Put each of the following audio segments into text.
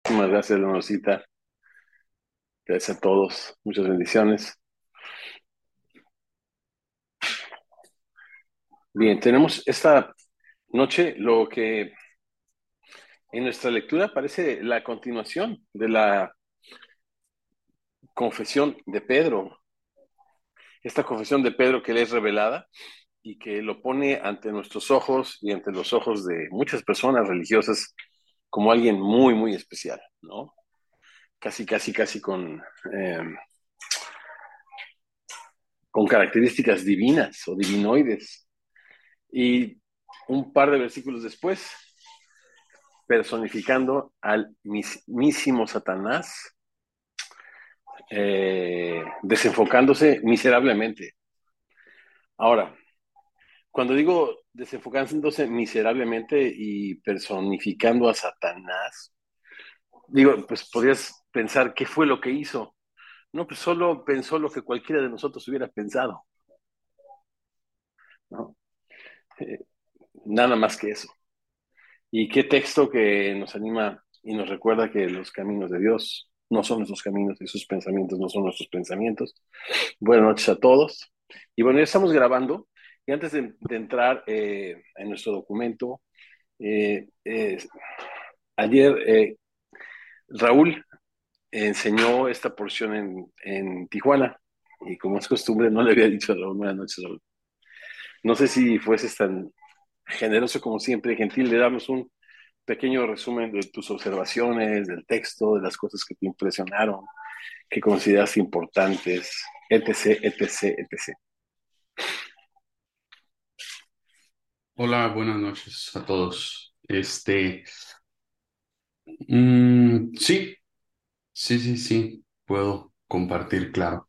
Muchísimas gracias, Leonorcita. Gracias a todos. Muchas bendiciones. Bien, tenemos esta noche lo que en nuestra lectura parece la continuación de la confesión de Pedro. Esta confesión de Pedro que le es revelada y que lo pone ante nuestros ojos y ante los ojos de muchas personas religiosas como alguien muy, muy especial, ¿no? Casi eh, con características divinas o divinoides. Y un par de versículos después, personificando al mismísimo Satanás, desenfocándose miserablemente. Ahora, cuando digo desenfocándose miserablemente y personificando a Satanás, digo, pues podrías pensar qué fue lo que hizo. No, pues solo pensó lo que cualquiera de nosotros hubiera pensado, ¿no? Eh, Nada más que eso. Y qué texto que nos anima y nos recuerda que los caminos de Dios no son nuestros caminos y sus pensamientos no son nuestros pensamientos. Buenas noches a todos. Y bueno, ya estamos grabando. Y antes de entrar en nuestro documento, eh, eh, ayer Raúl enseñó esta porción en Tijuana. Y como es costumbre, no le había dicho a Raúl, buenas noches, Raúl. No sé si fueses tan generoso como siempre, gentil, de darnos un pequeño resumen de tus observaciones, del texto, de las cosas que te impresionaron, que consideras importantes, etc., etc., etc. Hola, buenas noches a todos. Sí, sí, puedo compartir, claro.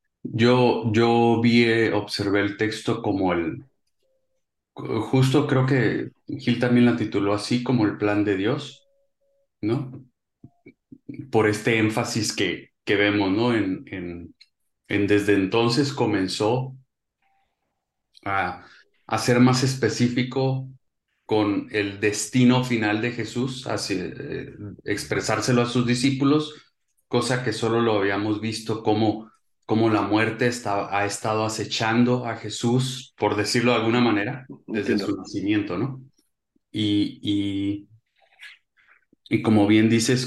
Observé el texto como justo creo que Gil también la tituló así, como el plan de Dios, ¿no? Por este énfasis que vemos, ¿no? En desde entonces comenzó a, a ser más específico con el destino final de Jesús, hacia expresárselo a sus discípulos, cosa que solo lo habíamos visto como la muerte ha estado acechando a Jesús, por decirlo de alguna manera, desde Entiendo. su nacimiento, ¿no? Y, y, y como bien dices,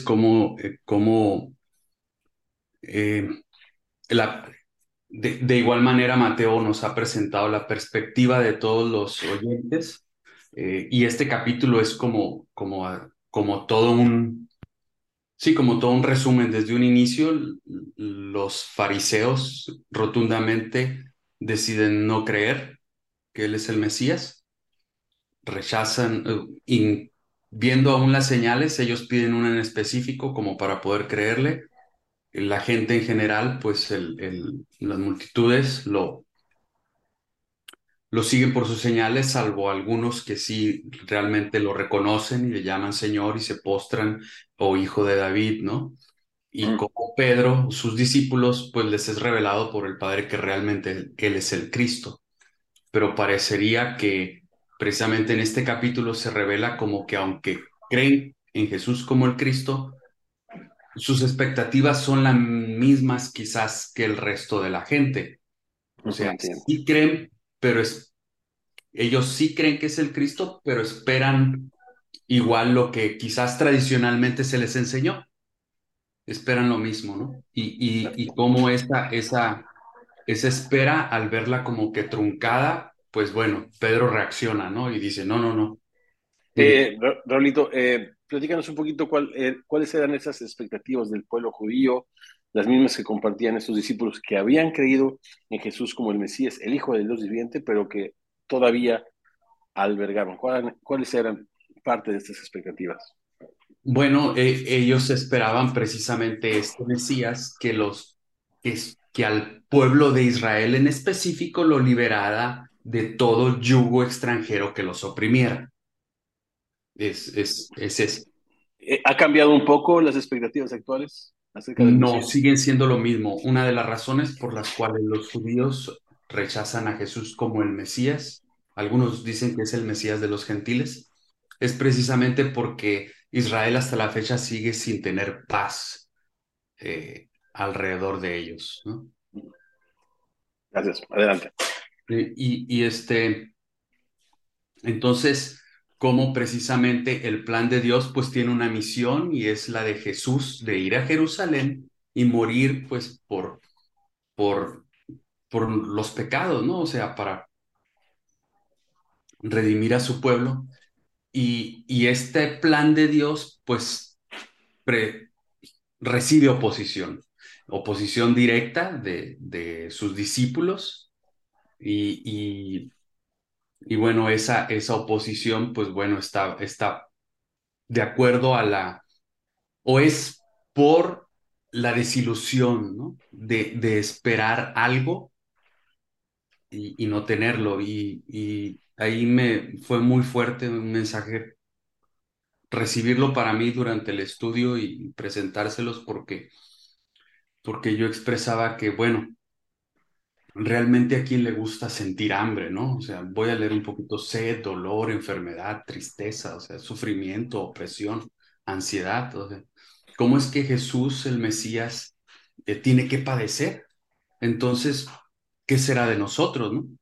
eh, la, de igual manera, Mateo nos ha presentado la perspectiva de todos los oyentes, y este capítulo es como todo sí, como todo un resumen. Desde un inicio, los fariseos rotundamente deciden no creer que él es el Mesías, rechazan, viendo aún las señales, ellos piden una en específico como para poder creerle. La gente en general, pues las multitudes lo siguen por sus señales, salvo algunos que sí realmente lo reconocen y le llaman Señor y se postran o Hijo de David, ¿no? Y Mm. como Pedro, sus discípulos, pues les es revelado por el Padre que realmente Él es el Cristo. Pero parecería que precisamente en este capítulo se revela como que aunque creen en Jesús como el Cristo, sus expectativas son las mismas quizás que el resto de la gente. O Ujú, sea, entiendo. sí creen, pero ellos sí creen que es el Cristo, pero esperan igual lo que quizás tradicionalmente se les enseñó. Esperan lo mismo, ¿no? Y cómo esa espera, al verla como que truncada, pues bueno, Pedro reacciona, ¿no? Y dice, no, no, no. Raulito, platícanos un poquito cuáles eran esas expectativas del pueblo judío, las mismas que compartían estos discípulos que habían creído en Jesús como el Mesías, el Hijo del Dios viviente, pero que todavía albergaban. ¿Cuáles eran parte de estas expectativas? Bueno, ellos esperaban precisamente este Mesías que al pueblo de Israel en específico lo liberara de todo yugo extranjero que los oprimiera. Es eso. ¿Ha cambiado un poco las expectativas actuales acerca del No, Mesías? siguen siendo lo mismo. Una de las razones por las cuales los judíos rechazan a Jesús como el Mesías, algunos dicen que es el Mesías de los gentiles, es precisamente porque Israel hasta la fecha sigue sin tener paz alrededor de ellos, ¿no? Gracias. Adelante. Entonces, como precisamente el plan de Dios pues tiene una misión y es la de Jesús de ir a Jerusalén y morir pues por, por los pecados, ¿no? O sea, para redimir a su pueblo. Y este plan de Dios pues pre- recibe oposición, oposición directa de sus discípulos y, y, y bueno, esa oposición pues bueno, está de acuerdo a o es por la desilusión, ¿no? De esperar algo y no tenerlo. Y ahí me fue muy fuerte un mensaje, recibirlo para mí durante el estudio y presentárselos porque yo expresaba que, bueno, realmente a quién le gusta sentir hambre, ¿no? O sea, voy a leer un poquito sed, dolor, enfermedad, tristeza, o sea, sufrimiento, opresión, ansiedad. O sea, ¿cómo es que Jesús, el Mesías, tiene que padecer? Entonces, ¿qué será de nosotros, no?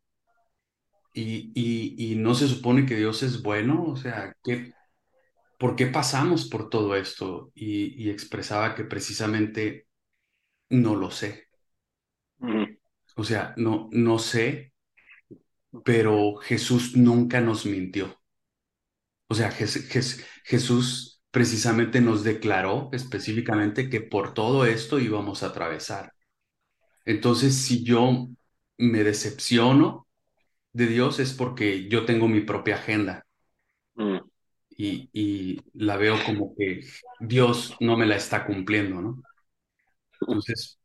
Y no se supone que Dios es bueno, o sea, ¿por qué pasamos por todo esto? Y expresaba que precisamente no lo sé. Ujú, O sea, no sé, pero Jesús nunca nos mintió. O sea, Jesús precisamente nos declaró específicamente que por todo esto íbamos a atravesar. Entonces, si yo me decepciono de Dios es porque yo tengo mi propia agenda ujú, y la veo como que Dios no me la está cumpliendo, ¿no? Entonces,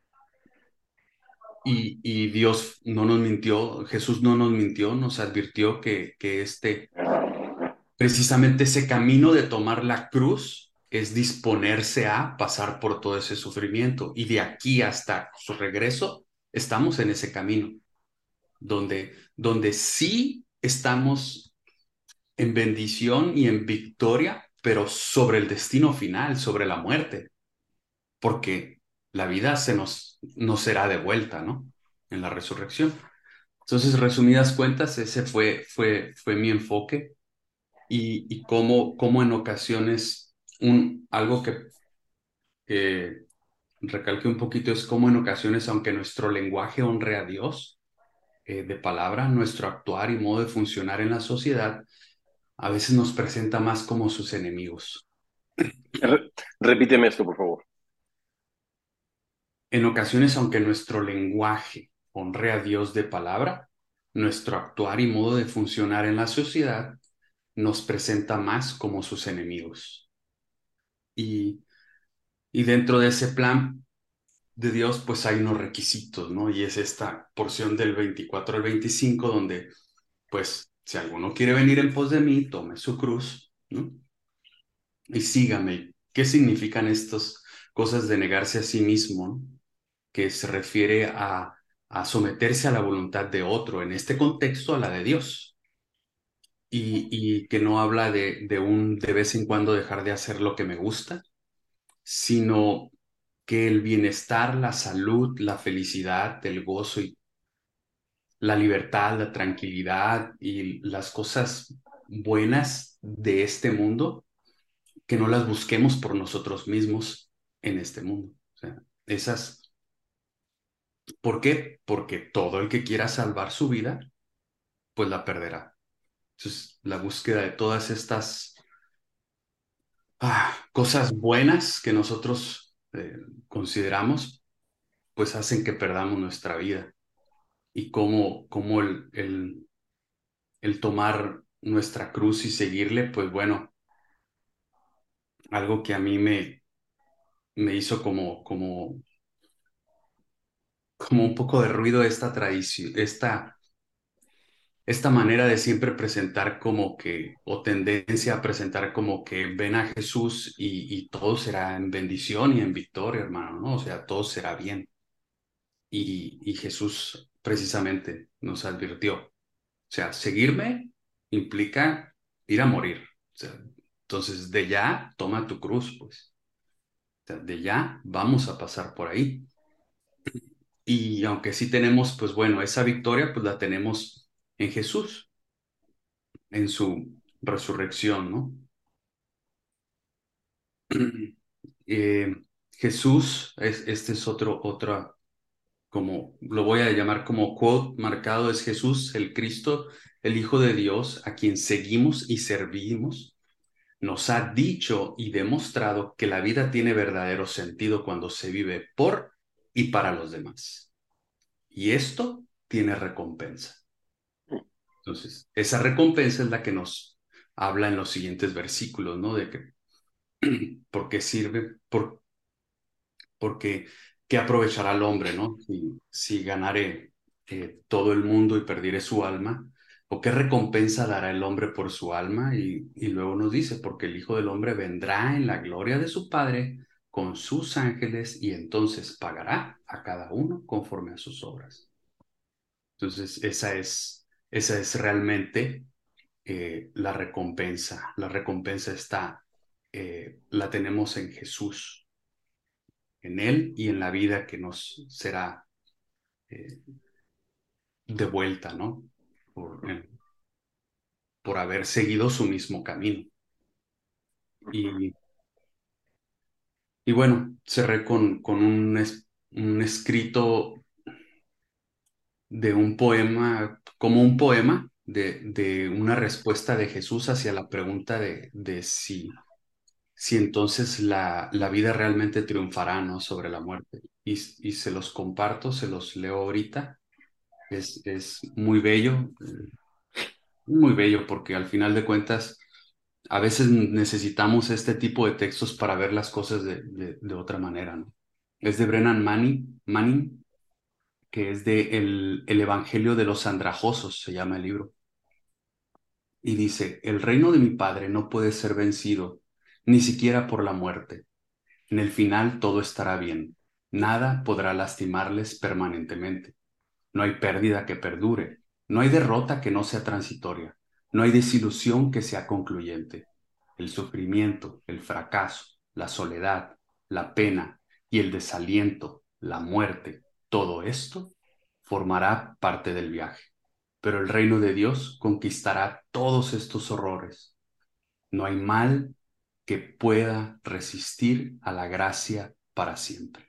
y Dios no nos mintió, Jesús no nos mintió, nos advirtió que precisamente ese camino de tomar la cruz es disponerse a pasar por todo ese sufrimiento. Y de aquí hasta su regreso, estamos en ese camino, donde sí estamos en bendición y en victoria, pero sobre el destino final, sobre la muerte, porque la vida nos será devuelta, ¿no? En la resurrección. Entonces, resumidas cuentas, ese fue mi enfoque y cómo en ocasiones, algo que recalqué un poquito es cómo en ocasiones, aunque nuestro lenguaje honre a Dios, de palabra, nuestro actuar y modo de funcionar en la sociedad, a veces nos presenta más como sus enemigos. Repíteme esto, por favor. En ocasiones, aunque nuestro lenguaje honre a Dios de palabra, nuestro actuar y modo de funcionar en la sociedad nos presenta más como sus enemigos. Y, y dentro de ese plan de Dios, pues hay unos requisitos, ¿no? Y es esta porción del 24 al 25 donde, pues, si alguno quiere venir en pos de mí, tome su cruz, ¿no? Y sígame. ¿Qué significan estas cosas de negarse a sí mismo, ¿no? Que se refiere a someterse a la voluntad de otro, en este contexto a la de Dios, y que no habla de vez en cuando dejar de hacer lo que me gusta, sino que el bienestar, la salud, la felicidad, el gozo y la libertad, la tranquilidad y las cosas buenas de este mundo, que no las busquemos por nosotros mismos en este mundo. O sea, esas, ¿por qué? Porque todo el que quiera salvar su vida, pues la perderá. Entonces, la búsqueda de todas estas cosas buenas que nosotros consideramos, pues hacen que perdamos nuestra vida. Y cómo el tomar nuestra cruz y seguirle, pues bueno, algo que a mí me hizo como un poco de ruido esta tradición, esta manera de siempre presentar como que, o tendencia a presentar como que ven a Jesús y todo será en bendición y en victoria, hermano, ¿no? O sea, todo será bien. Y Jesús precisamente nos advirtió, o sea, seguirme implica ir a morir. O sea, Entonces, de ya, toma tu cruz, pues. O sea, de ya, vamos a pasar por ahí. Y aunque sí tenemos, pues bueno, esa victoria, pues la tenemos en Jesús, en su resurrección, ¿no? Eh, Jesús, este es otra, como lo voy a llamar como quote marcado, es Jesús, el Cristo, el Hijo de Dios, a quien seguimos y servimos, nos ha dicho y demostrado que la vida tiene verdadero sentido cuando se vive por y para los demás. Y esto tiene recompensa. Entonces, esa recompensa es la que nos habla en los siguientes versículos, ¿no? De que, ¿por qué sirve? Porque, ¿qué aprovechará el hombre, ¿no? Si ganare todo el mundo y perdiere su alma, ¿o qué recompensa dará el hombre por su alma? Y luego nos dice, porque el Hijo del Hombre vendrá en la gloria de su Padre con sus ángeles y entonces pagará a cada uno conforme a sus obras. Entonces, esa es realmente la recompensa. La recompensa está, la tenemos en Jesús, en Él y en la vida que nos será eh, devuelta, ¿no? Por, por haber seguido su mismo camino. Y, y bueno, cerré con un escrito de un poema, como un poema de una respuesta de Jesús hacia la pregunta de si entonces la vida realmente triunfará, ¿no? Sobre la muerte. Y se los comparto, se los leo ahorita. Es muy bello porque al final de cuentas a veces necesitamos este tipo de textos para ver las cosas de otra manera, ¿no? Es de Brennan Manning, que es de el Evangelio de los Andrajosos, se llama el libro. Y dice, el reino de mi Padre no puede ser vencido, ni siquiera por la muerte. En el final todo estará bien. Nada podrá lastimarles permanentemente. No hay pérdida que perdure. No hay derrota que no sea transitoria. No hay desilusión que sea concluyente. El sufrimiento, el fracaso, la soledad, la pena y el desaliento, la muerte, todo esto formará parte del viaje. Pero el reino de Dios conquistará todos estos horrores. No hay mal que pueda resistir a la gracia para siempre.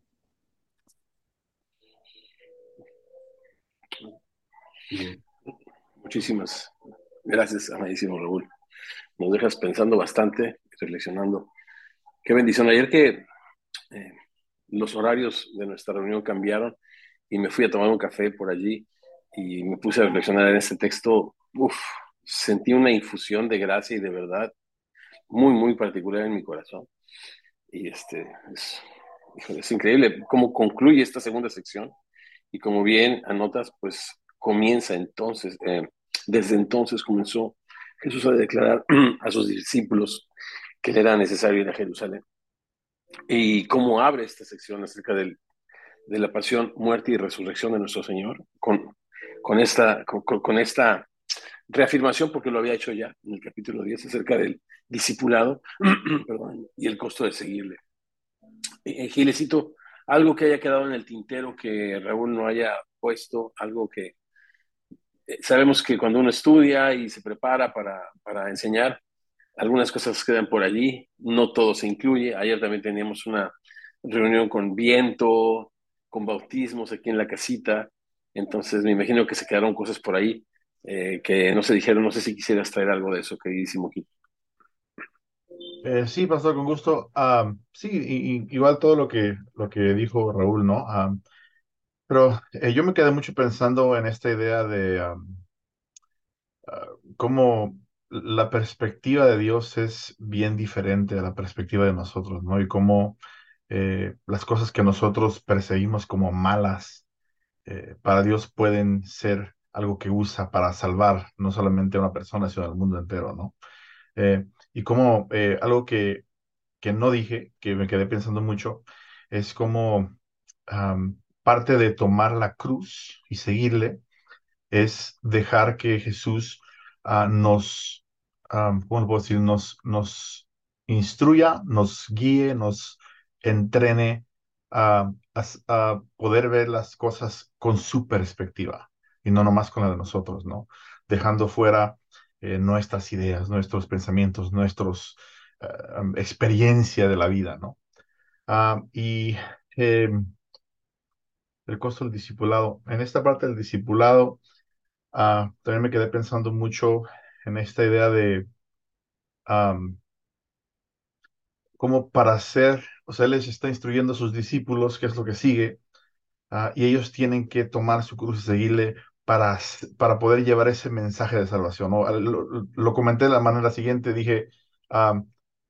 Y Muchísimas gracias, amadísimo Raúl. Nos dejas pensando bastante, reflexionando. Qué bendición. Ayer que eh, los horarios de nuestra reunión cambiaron y me fui a tomar un café por allí y me puse a reflexionar en este texto. Uf, sentí una infusión de gracia y de verdad muy, muy particular en mi corazón. Y híjole, es increíble cómo concluye esta segunda sección y como bien anotas, pues comienza entonces, desde entonces comenzó Jesús a declarar a sus discípulos que le era necesario ir a Jerusalén. Y cómo abre esta sección acerca de la pasión, muerte y resurrección de nuestro Señor con esta reafirmación, porque lo había hecho ya en el capítulo 10 acerca del discipulado perdón, y el costo de seguirle. Gilecito, algo que haya quedado en el tintero que Raúl no haya puesto, algo que sabemos que cuando uno estudia y se prepara para enseñar, algunas cosas quedan por allí, no todo se incluye. Ayer también teníamos una reunión con viento, con bautismos aquí en la casita, entonces me imagino que se quedaron cosas por ahí que no se dijeron, no sé si quisieras traer algo de eso, queridísimo Gil. Sí, pastor, con gusto. Sí, igual todo lo que dijo Raúl, ¿no? Pero yo me quedé mucho pensando en esta idea de cómo la perspectiva de Dios es bien diferente a la perspectiva de nosotros, ¿no? Y cómo las cosas que nosotros percibimos como malas, para Dios pueden ser algo que usa para salvar no solamente a una persona, sino al mundo entero, ¿no? Y como algo que no dije, que me quedé pensando mucho, es como parte de tomar la cruz y seguirle, es dejar que Jesús nos ¿cómo lo puedo decir? Nos instruya, nos guíe, nos entrene a poder ver las cosas con su perspectiva y no nomás con la de nosotros, ¿no? Dejando fuera nuestras ideas, nuestros pensamientos, nuestros experiencia de la vida, ¿no? Y eh, el costo del discipulado. En esta parte del discipulado, también me quedé pensando mucho en esta idea de como para hacer, o sea, Él les está instruyendo a sus discípulos qué es lo que sigue, y ellos tienen que tomar su cruz y seguirle para poder llevar ese mensaje de salvación, ¿no? Lo comenté de la manera siguiente, dije, ah,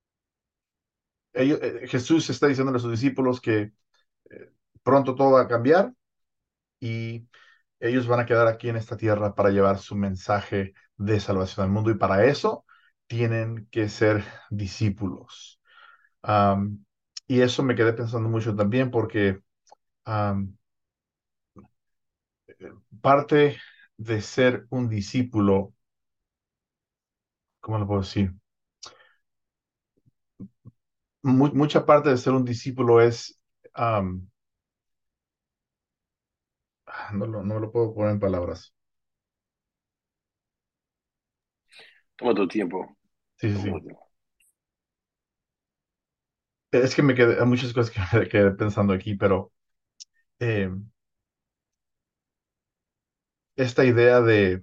Jesús está diciendo a sus discípulos que pronto todo va a cambiar y ellos van a quedar aquí en esta tierra para llevar su mensaje de salvación al mundo y para eso tienen que ser discípulos. Am, y eso me quedé pensando mucho también porque am, parte de ser un discípulo, ¿cómo lo puedo decir? Mucha parte de ser un discípulo es, am, no lo puedo poner en palabras. Toma tu tiempo. Sí, sí, Toma tu sí. tiempo. Es que me quedé, hay muchas cosas que me quedé pensando aquí, pero eh, esta idea de,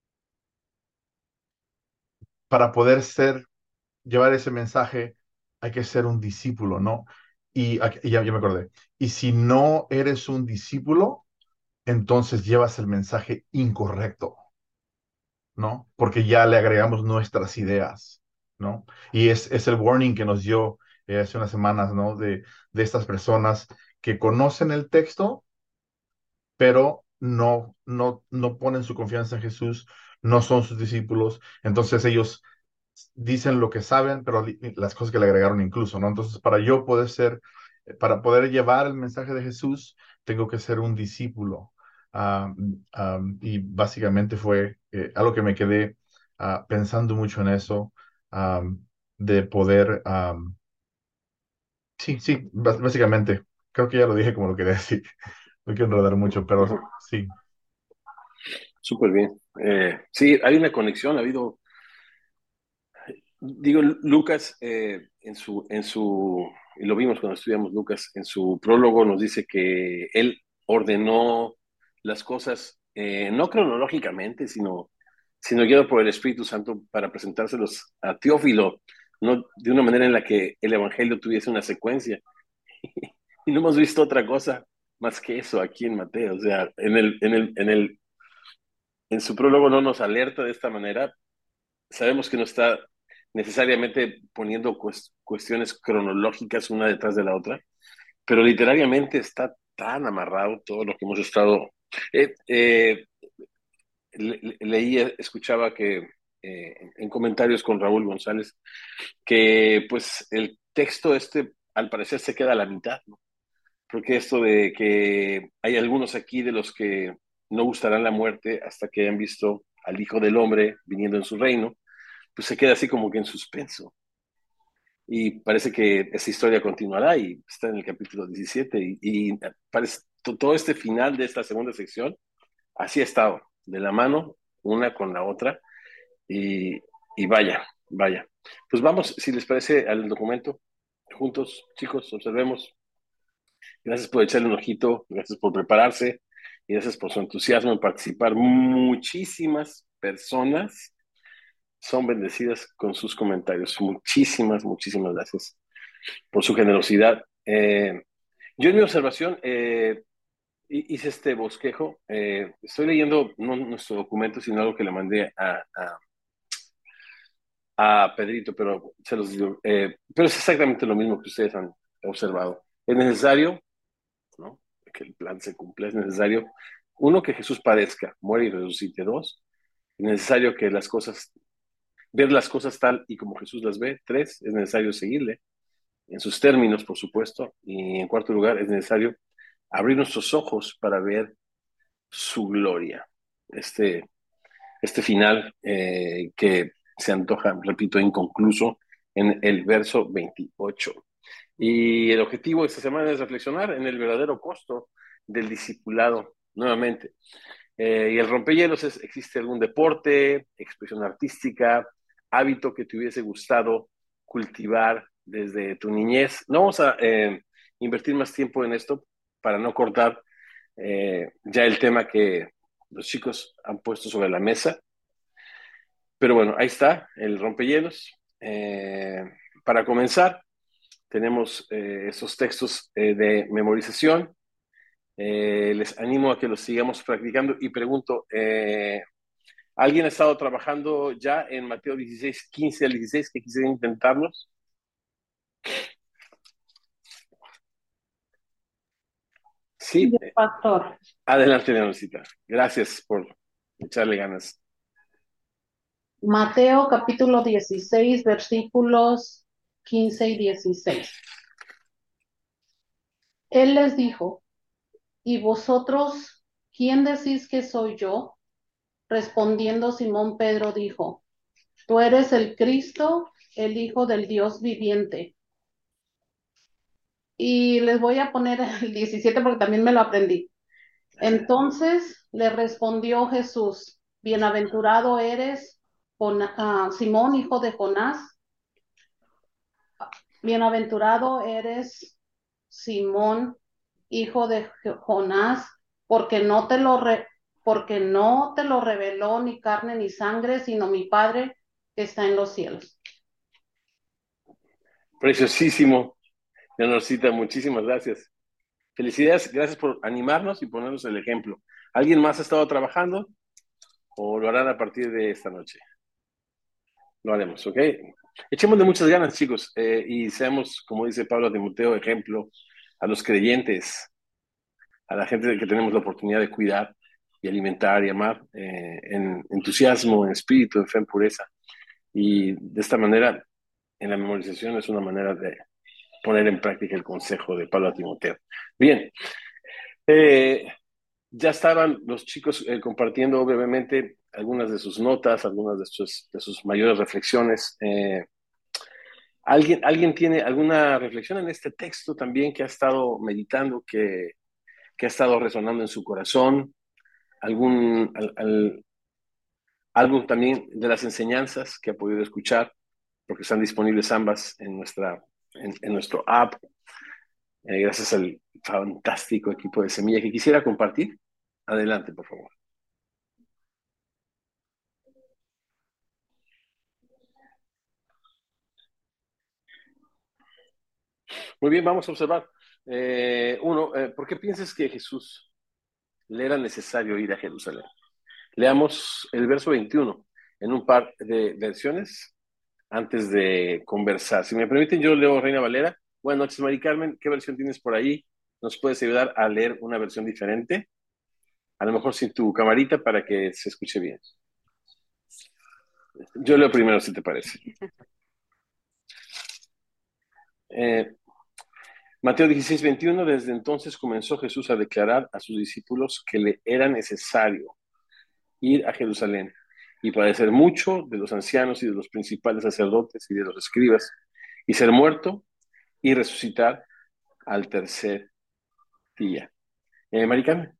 para poder llevar ese mensaje, hay que ser un discípulo, ¿no? Y ya me acordé. Y si no eres un discípulo, entonces llevas el mensaje incorrecto, ¿no? Porque ya le agregamos nuestras ideas, ¿no? Y es el warning que nos dio hace unas semanas, ¿no? De estas personas que conocen el texto, pero no ponen su confianza en Jesús, no son sus discípulos, entonces ellos dicen lo que saben, pero las cosas que le agregaron incluso, ¿no? Entonces, para poder llevar el mensaje de Jesús, tengo que ser un discípulo. Y básicamente fue algo que me quedé pensando mucho en eso, de poder, sí, sí, básicamente, creo que ya lo dije como lo quería decir, no quiero enredar mucho, pero Ujú. sí, Súper bien. Sí, hay una conexión, ha habido, digo, Lucas y lo vimos cuando estudiamos Lucas, en su prólogo nos dice que él ordenó las cosas, no cronológicamente, sino guiado por el Espíritu Santo para presentárselos a Teófilo, no de una manera en la que el Evangelio tuviese una secuencia. Y no hemos visto otra cosa más que eso aquí en Mateo. O sea, en su prólogo no nos alerta de esta manera. Sabemos que no está necesariamente poniendo cuestiones cronológicas una detrás de la otra, pero literariamente está tan amarrado todo lo que hemos estado. Eh, eh, Leía, escuchaba que en comentarios con Raúl González, que pues el texto al parecer se queda a la mitad, ¿no? Porque esto de que hay algunos aquí de los que no gustarán la muerte hasta que hayan visto al Hijo del Hombre viniendo en su reino, pues se queda así como que en suspenso. Y parece que esa historia continuará y está en el capítulo 17 y parece todo este final de esta segunda sección, así ha estado, de la mano, una con la otra, y, y vaya, vaya. Pues vamos, si les parece, al documento, juntos, chicos, observemos. Gracias por echarle un ojito, gracias por prepararse y gracias por su entusiasmo en participar. Muchísimas personas son bendecidas con sus comentarios. Muchísimas, muchísimas gracias por su generosidad. Yo en mi observación hice este bosquejo. Estoy leyendo no nuestro documento, sino algo que le mandé a Pedrito, pero se los digo. Pero es exactamente lo mismo que ustedes han observado. Es necesario, ¿no?, que el plan se cumpla. Es necesario, uno, que Jesús padezca, muere y resucite. Dos, es necesario que ver las cosas tal y como Jesús las ve. Tres, es necesario seguirle en sus términos, por supuesto. Y en cuarto lugar, es necesario abrir nuestros ojos para ver su gloria. Este, este final que se antoja, repito, inconcluso en el verso 28. Y el objetivo de esta semana es reflexionar en el verdadero costo del discipulado, nuevamente. Y el rompehielos es: ¿existe algún deporte, expresión artística, hábito que te hubiese gustado cultivar desde tu niñez? No vamos a invertir más tiempo en esto para no cortar ya el tema que los chicos han puesto sobre la mesa. Pero bueno, ahí está el rompehielos. Para comenzar, tenemos esos textos de memorización. Les animo a que los sigamos practicando y pregunto, ¿alguien ha estado trabajando ya en Mateo 16, 15 al 16 que quisiera intentarlos? Sí, Yo, pastor. adelante, Leoncita. Gracias por echarle ganas. Mateo capítulo 16, versículos 15 y 16. Él les dijo, ¿y vosotros quién decís que soy yo? Respondiendo Simón Pedro dijo, tú eres el Cristo, el Hijo del Dios viviente. Y les voy a poner el 17 porque también me lo aprendí. Entonces le respondió Jesús, bienaventurado eres, Simón, hijo de Jonás, bienaventurado eres, Simón, hijo de Jonás, porque porque no te lo reveló ni carne ni sangre, sino mi Padre que está en los cielos. Preciosísimo, Leoncita, muchísimas gracias. Felicidades, gracias por animarnos y ponernos el ejemplo. ¿Alguien más ha estado trabajando o lo harán a partir de esta noche? Lo haremos, ¿ok? Echémosle muchas ganas, chicos, y seamos, como dice Pablo a Timoteo, ejemplo a los creyentes, a la gente que tenemos la oportunidad de cuidar y alimentar y amar en entusiasmo, en espíritu, en fe, en pureza. Y de esta manera, en la memorización es una manera de poner en práctica el consejo de Pablo a Timoteo. Bien, eh, ya estaban los chicos compartiendo brevemente algunas de sus notas, algunas de sus mayores reflexiones. ¿Alguien tiene alguna reflexión en este texto también que ha estado meditando, que ha estado resonando en su corazón? Algo también de las enseñanzas que ha podido escuchar, porque están disponibles ambas en nuestro app, gracias al fantástico equipo de Semilla que quisiera compartir. Adelante, por favor. Muy bien, vamos a observar. ¿Por qué piensas que Jesús le era necesario ir a Jerusalén? Leamos el verso 21 en un par de versiones antes de conversar. Si me permiten, yo leo Reina Valera. Buenas noches, Mari Carmen. ¿Qué versión tienes por ahí? ¿Nos puedes ayudar a leer una versión diferente? A lo mejor sin tu camarita para que se escuche bien. Yo leo primero, si te parece. Eh, Mateo 16, 21. Desde entonces comenzó Jesús a declarar a sus discípulos que le era necesario ir a Jerusalén y padecer mucho de los ancianos y de los principales sacerdotes y de los escribas, y ser muerto y resucitar al tercer día. Maricana.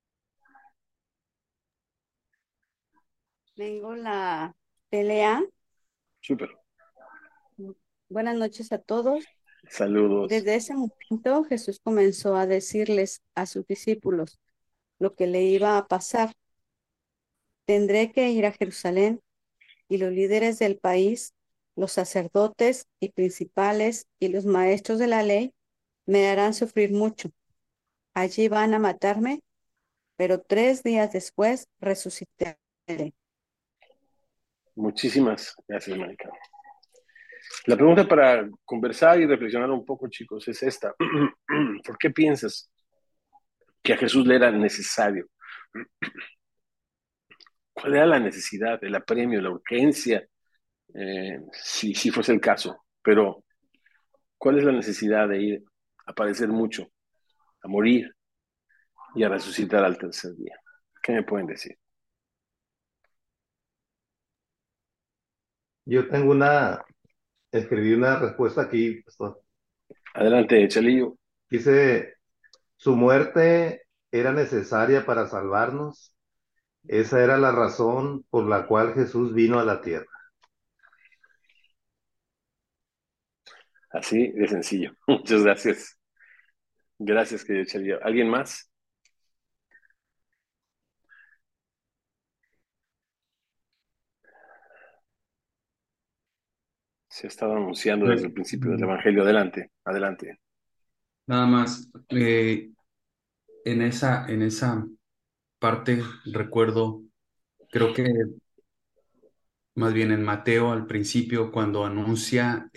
Tengo la pelea. Súper. Buenas noches a todos. Saludos. Desde ese momento Jesús comenzó a decirles a sus discípulos lo que le iba a pasar. Tendré que ir a Jerusalén y los líderes del país, los sacerdotes y principales y los maestros de la ley me harán sufrir mucho. Allí van a matarme, pero 3 días después resucitaré. Muchísimas gracias, Maricana. La pregunta para conversar y reflexionar un poco, chicos, es esta. ¿Por qué piensas que a Jesús le era necesario? ¿Cuál era la necesidad, el apremio, la urgencia, si fuese el caso? Pero, ¿cuál es la necesidad de ir a padecer mucho, a morir y a resucitar al tercer día? ¿Qué me pueden decir? Yo escribí una respuesta aquí, pastor. Adelante, Chalillo. Dice, su muerte era necesaria para salvarnos. Esa era la razón por la cual Jesús vino a la tierra. Así de sencillo. Muchas gracias. Gracias, querido Chalillo. ¿Alguien más? Se ha estado anunciando desde el principio del Evangelio. Adelante, adelante. Nada más, en esa parte recuerdo, creo que más bien en Mateo al principio, cuando anuncia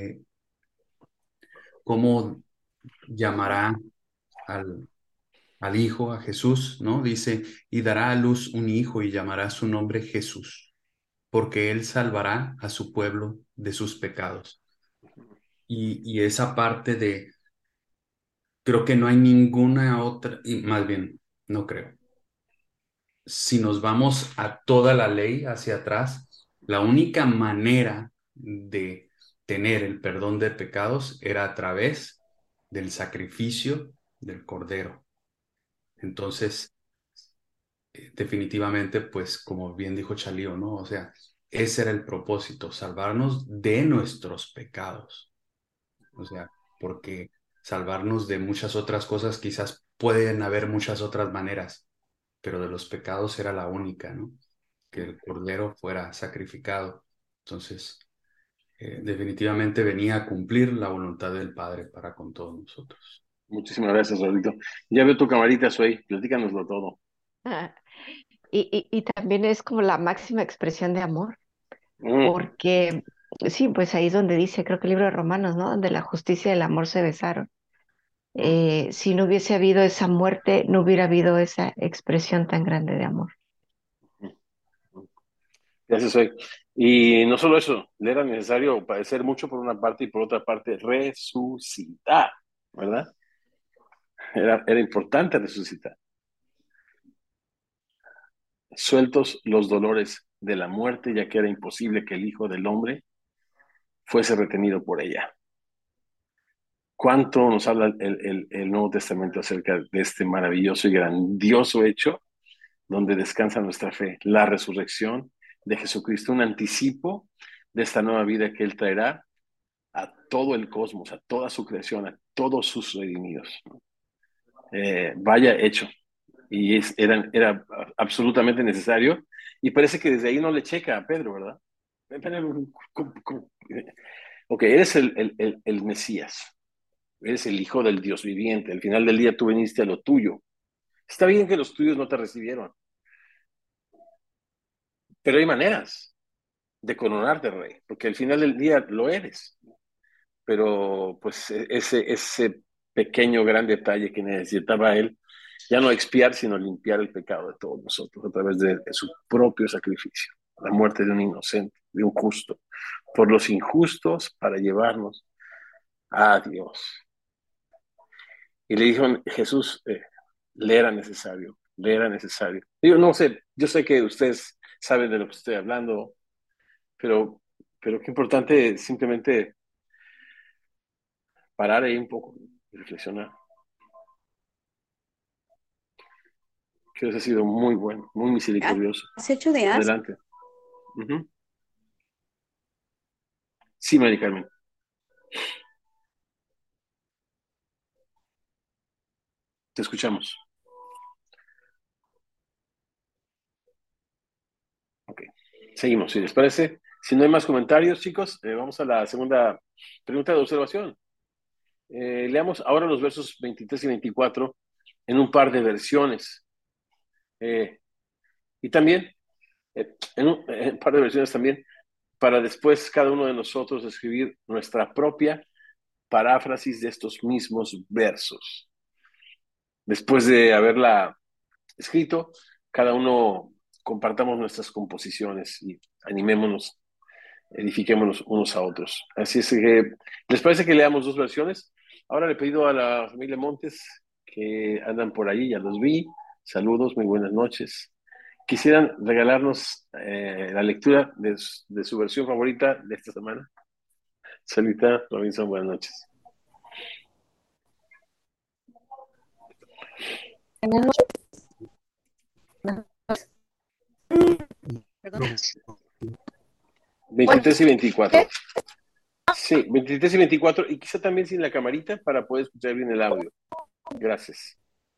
cómo llamará al, al Hijo, a Jesús, ¿no? Dice, y dará a luz un hijo y llamará su nombre Jesús, porque él salvará a su pueblo de sus pecados. Y esa parte de, creo que no hay ninguna otra, y más bien, no creo. Si nos vamos a toda la ley hacia atrás, la única manera de tener el perdón de pecados era a través del sacrificio del Cordero. Entonces, definitivamente, pues como bien dijo Chalío, ¿no? O sea, ese era el propósito, salvarnos de nuestros pecados. O sea, porque salvarnos de muchas otras cosas, quizás pueden haber muchas otras maneras, pero de los pecados era la única, ¿no? Que el cordero fuera sacrificado. Entonces, definitivamente venía a cumplir la voluntad del Padre para con todos nosotros. Muchísimas gracias, Raulito. Ya veo tu camarita, Suey. Platícanoslo todo. Ah, y también es como la máxima expresión de amor, Mm, porque sí, pues ahí es donde dice, creo que el libro de Romanos, ¿no? Donde la justicia y el amor se besaron. Si no hubiese habido esa muerte, no hubiera habido esa expresión tan grande de amor. Gracias, Suey. Y no solo eso, le era necesario padecer mucho por una parte y por otra parte resucitar, ¿verdad? Era importante resucitar. Sueltos los dolores de la muerte, ya que era imposible que el Hijo del Hombre fuese retenido por ella. ¿Cuánto nos habla el Nuevo Testamento acerca de este maravilloso y grandioso hecho donde descansa nuestra fe? La resurrección de Jesucristo, un anticipo de esta nueva vida que Él traerá a todo el cosmos, a toda su creación, a todos sus redimidos. Vaya hecho. Y era absolutamente necesario. Y parece que desde ahí no le checa a Pedro, ¿verdad? Ok, eres el Mesías, eres el Hijo del Dios viviente. Al final del día tú viniste a lo tuyo. Está bien que los tuyos no te recibieron, pero hay maneras de coronarte rey, porque al final del día lo eres. Pero pues ese pequeño gran detalle que necesitaba él, ya no expiar, sino limpiar el pecado de todos nosotros a través de su propio sacrificio, la muerte de un inocente, de un justo, por los injustos para llevarnos a Dios. Y le dijo Jesús, le era necesario, le era necesario. Yo no sé, yo sé que ustedes saben de lo que estoy hablando, pero, pero qué importante simplemente parar ahí un poco y reflexionar. Que Dios ha sido muy bueno, muy misericordioso. ¿Has hecho de as? Adelante. Ujú. Sí, Mari Carmen. Te escuchamos. Ok. Seguimos, si les parece. Si no hay más comentarios, chicos, vamos a la segunda pregunta de observación. Leamos ahora los versos 23 y 24 en un par de versiones. Y también, en un par de versiones también, para después cada uno de nosotros escribir nuestra propia paráfrasis de estos mismos versos. Después de haberla escrito, cada uno compartamos nuestras composiciones y animémonos, edifiquémonos unos a otros. Así es que, ¿les parece que leamos dos versiones? Ahora le he pedido a la familia Montes que andan por ahí, ya los vi. Saludos, muy buenas noches. ¿Quisieran regalarnos la lectura de su versión favorita de esta semana? Solita Robinson, buenas noches. Buenas noches. Perdón. 23 y 24. ¿Qué? Sí, 23 y 24, y quizá también sin la camarita para poder escuchar bien el audio. Gracias.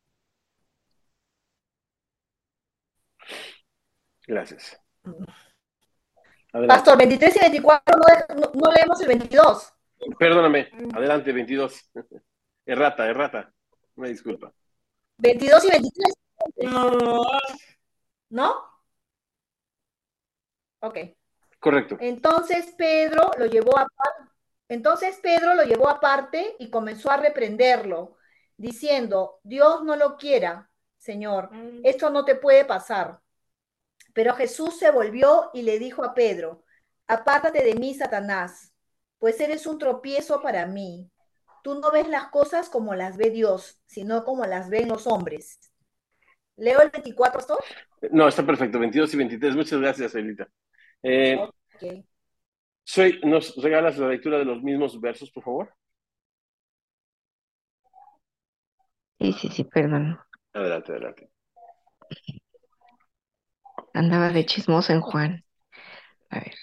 Gracias. Adelante. Pastor, 23 y 24, no leemos el 22. Perdóname, adelante, 22. Errata. Una disculpa. 22 y 23. ¿No? Ok. Correcto. Entonces Pedro lo llevó aparte y comenzó a reprenderlo, diciendo, Dios no lo quiera, Señor, esto no te puede pasar. Pero Jesús se volvió y le dijo a Pedro, apártate de mí, Satanás, pues eres un tropiezo para mí. Tú no ves las cosas como las ve Dios, sino como las ven los hombres. ¿Leo el 24, pastor? No, está perfecto, 22 y 23. Muchas gracias, Elita. Ok. ¿Nos regalas la lectura de los mismos versos, por favor? Sí, perdón. Adelante. Andaba de chismoso en Juan. A ver.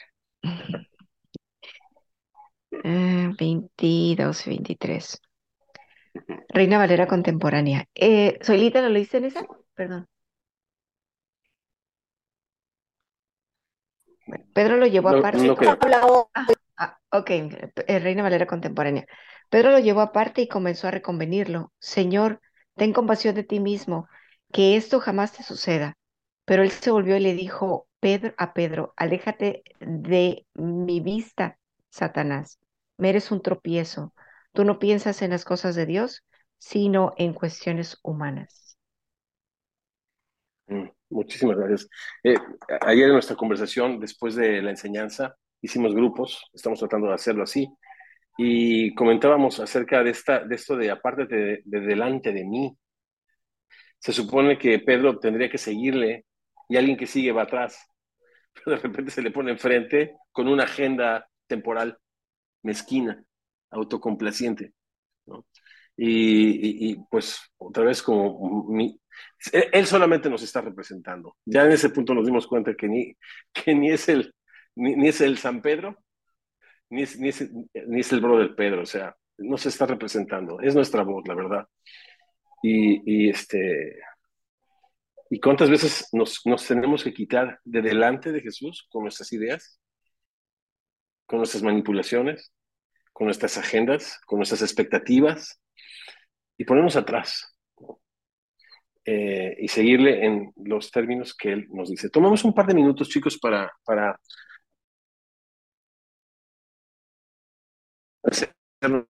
22 y 23. Reina Valera contemporánea. Solita, ¿lo leíste en esa? Perdón. Bueno, Pedro lo llevó aparte. No creo. Ok, Reina Valera contemporánea. Pedro lo llevó aparte y comenzó a reconvenirlo. Señor, ten compasión de ti mismo, que esto jamás te suceda. Pero él se volvió y le dijo a Pedro, aléjate de mi vista, Satanás. Me eres un tropiezo. Tú no piensas en las cosas de Dios, sino en cuestiones humanas. Muchísimas gracias. Ayer en nuestra conversación, después de la enseñanza, hicimos grupos, estamos tratando de hacerlo así, y comentábamos acerca de esto de apártate de delante de mí. Se supone que Pedro tendría que seguirle y alguien que sigue va atrás, pero de repente se le pone enfrente con una agenda temporal mezquina, autocomplaciente, ¿no? Pues otra vez él solamente nos está representando. Ya en ese punto nos dimos cuenta que ni es el San Pedro, ni es el brother Pedro, o sea, no se está representando, es nuestra voz, la verdad. ¿Y cuántas veces nos tenemos que quitar de delante de Jesús con nuestras ideas, con nuestras manipulaciones, con nuestras agendas, con nuestras expectativas y ponernos atrás? Y seguirle en los términos que él nos dice. Tomamos un par de minutos, chicos, para hacer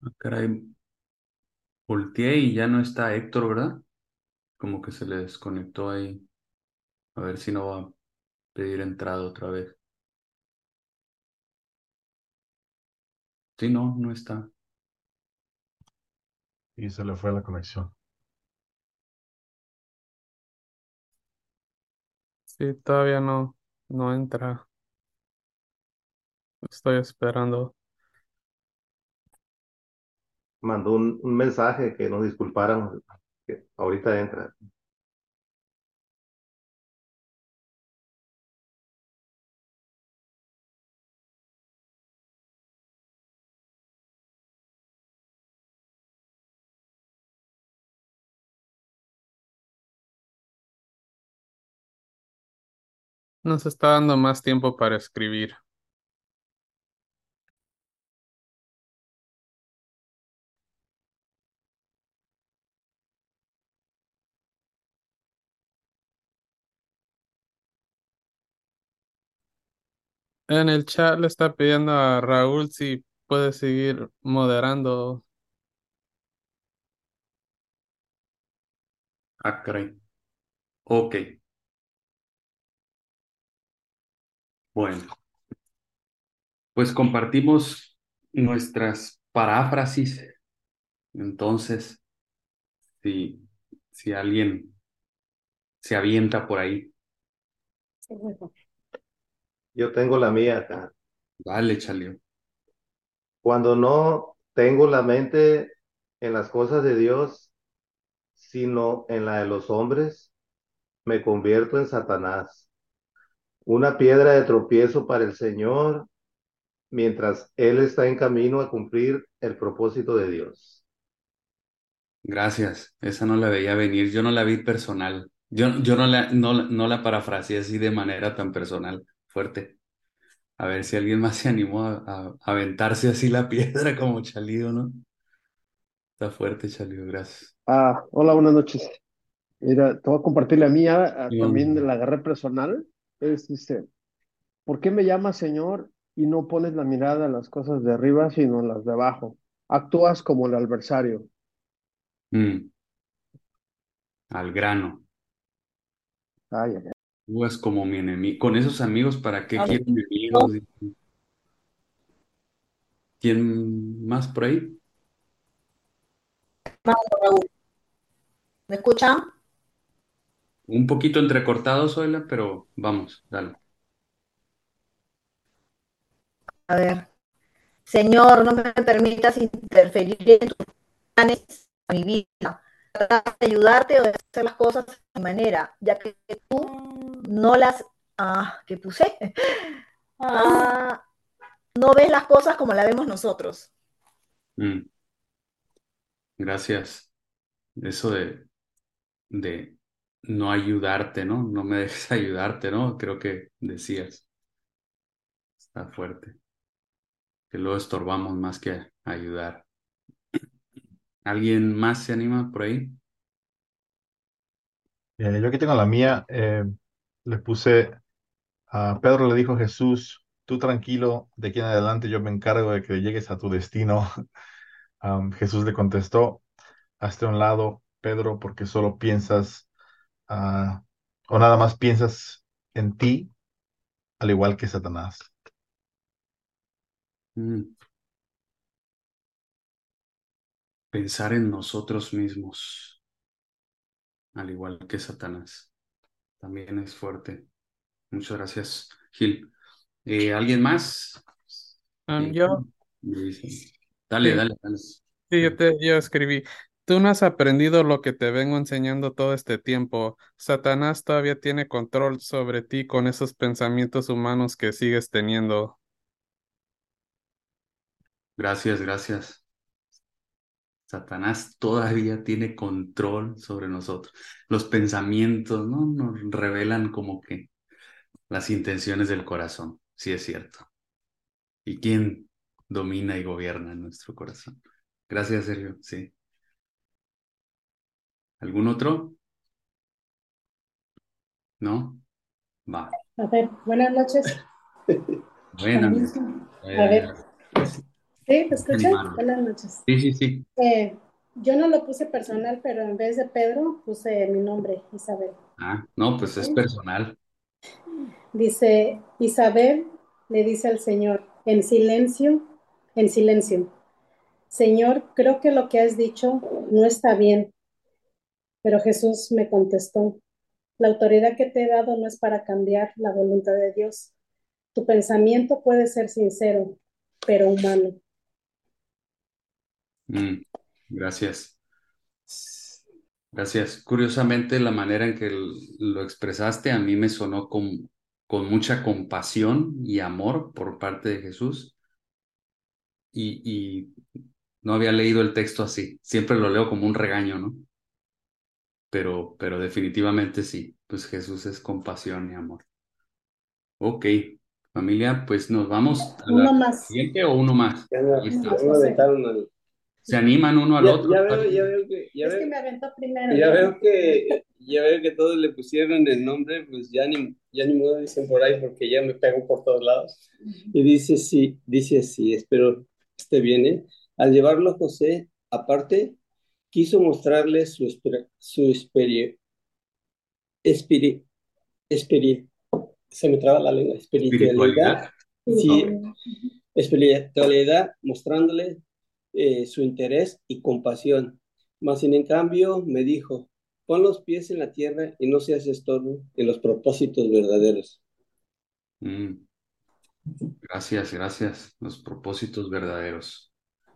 Caray, volteé y ya no está Héctor, ¿verdad? Como que se le desconectó ahí. A ver si no va a pedir entrada otra vez. Sí, no, no está. Y se le fue la conexión. Sí, todavía no entra. Estoy esperando. Mandó un mensaje que nos disculparan, que ahorita entra. Nos está dando más tiempo para escribir. En el chat le está pidiendo a Raúl si puede seguir moderando. Ah, caray. Ok, bueno. Pues compartimos nuestras paráfrasis. Entonces, si, si alguien se avienta por ahí, Yo tengo la mía acá. dale, Chalio. Cuando no tengo la mente en las cosas de Dios, sino en la de los hombres, me convierto en Satanás, una piedra de tropiezo para el Señor, mientras Él está en camino a cumplir el propósito de Dios. Gracias. Esa no la veía venir. Yo no la vi personal. Yo no la parafraseé así de manera tan personal, fuerte. A ver si alguien más se animó a aventarse así la piedra como Chalío, ¿no? Está fuerte, Chalío, gracias. Hola, buenas noches. Mira, te voy a compartir la mía, No, también la agarré personal. Dice, ¿por qué me llamas Señor y no pones la mirada en las cosas de arriba, sino en las de abajo? Actúas como el adversario. mm, al grano. Ay, ay, ay. Tú es como mi enemigo. Con esos amigos, ¿para qué Amén. quiero enemigos? ¿Quién más por ahí? Raúl. ¿Me escuchan? Un poquito entrecortado, Zoila, pero vamos, dale. A ver. Señor, no me permitas interferir en tus planes a mi vida. Tratar de ayudarte o de hacer las cosas de mi manera, ya que tú no las... ¿qué puse? Ah, no ves las cosas como las vemos nosotros. Mm, gracias. Eso de no ayudarte, ¿no? No me dejes ayudarte, ¿no? Creo que decías. Está fuerte. Que luego estorbamos más que ayudar. ¿Alguien más se anima por ahí? Yo aquí tengo la mía. Le puse a Pedro, le dijo Jesús, tú tranquilo, de aquí en adelante yo me encargo de que llegues a tu destino. Jesús le contestó, hazte a un lado, Pedro, porque solo piensas ah, o nada más piensas en ti, al igual que Satanás. Mm, pensar en nosotros mismos, al igual que Satanás. También es fuerte. Muchas gracias, Gil. ¿Alguien más? Eh, Yo, dice- Dale, sí, dale, dale. sí, yo escribí. Tú no has aprendido lo que te vengo enseñando todo este tiempo. Satanás todavía tiene control sobre ti con esos pensamientos humanos que sigues teniendo. Gracias, gracias. Satanás todavía tiene control sobre nosotros. Los pensamientos, ¿no? Nos revelan como que las intenciones del corazón. Sí, es cierto. ¿Y quién domina y gobierna nuestro corazón? Gracias, Sergio. Sí. ¿Algún otro? ¿No? Va. A ver, buenas noches. Buenas noches. A ver, ¿Sí? ¿Me escuchan? Animaron. Buenas noches. Sí, sí, sí. Yo no lo puse personal, pero en vez de Pedro puse mi nombre, Isabel. Ah, no, pues es ¿Ok? personal. Dice, Isabel le dice al Señor, en silencio, Señor, creo que lo que has dicho no está bien, pero Jesús me contestó, la autoridad que te he dado no es para cambiar la voluntad de Dios. Tu pensamiento puede ser sincero, pero humano. Mm, gracias. Gracias. Curiosamente, la manera en que lo expresaste a mí me sonó con mucha compasión y amor por parte de Jesús y no había leído el texto así. Siempre lo leo como un regaño, ¿no? Pero definitivamente sí, pues Jesús es compasión y amor. Ok, familia, pues nos vamos a la Uno más. siguiente o uno más. Ya Ahí Uno está. más, me José. aventaron al... Se animan uno al otro. Ya veo que, Es que me aventó primero. ya veo que todos le pusieron el nombre, pues ya ni modo dicen por ahí porque ya me pegó por todos lados. Y dice así, espero esté bien, ¿eh? Al llevarlo José aparte, quiso mostrarle espiri- espiri- se me traba la lengua, espiritualidad, Espiritualidad. sí, Ok. espiritualidad, mostrándole su interés y compasión. Mas, sin en cambio, me dijo, pon los pies en la tierra y no seas estorbo en los propósitos verdaderos. Mm, gracias, gracias. Los propósitos verdaderos.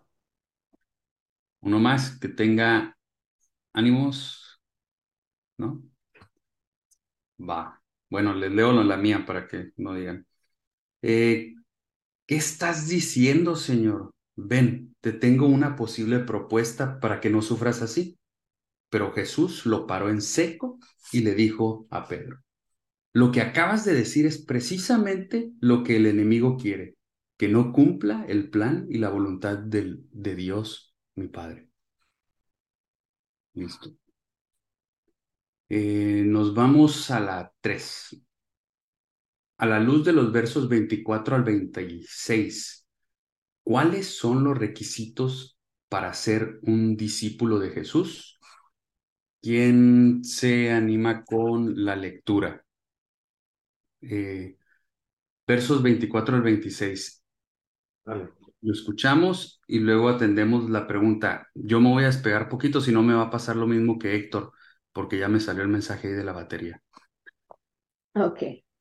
Uno más que tenga ánimos, ¿no? Va. Bueno, les leo la mía para que no digan. Eh, ¿Qué estás diciendo, Señor? Ven, te tengo una posible propuesta para que no sufras así. Pero Jesús lo paró en seco y le dijo a Pedro, lo que acabas de decir es precisamente lo que el enemigo quiere, que no cumpla el plan y la voluntad de Dios, mi Padre. Listo. Nos vamos a la 3. A la luz de los versos 24 al 26, ¿cuáles son los requisitos para ser un discípulo de Jesús? ¿Quién se anima con la lectura? Eh, versos 24 al 26. Vale. Lo escuchamos y luego atendemos la pregunta. Yo me voy a despegar poquito, si no me va a pasar lo mismo que Héctor, porque ya me salió el mensaje ahí de la batería. Ok.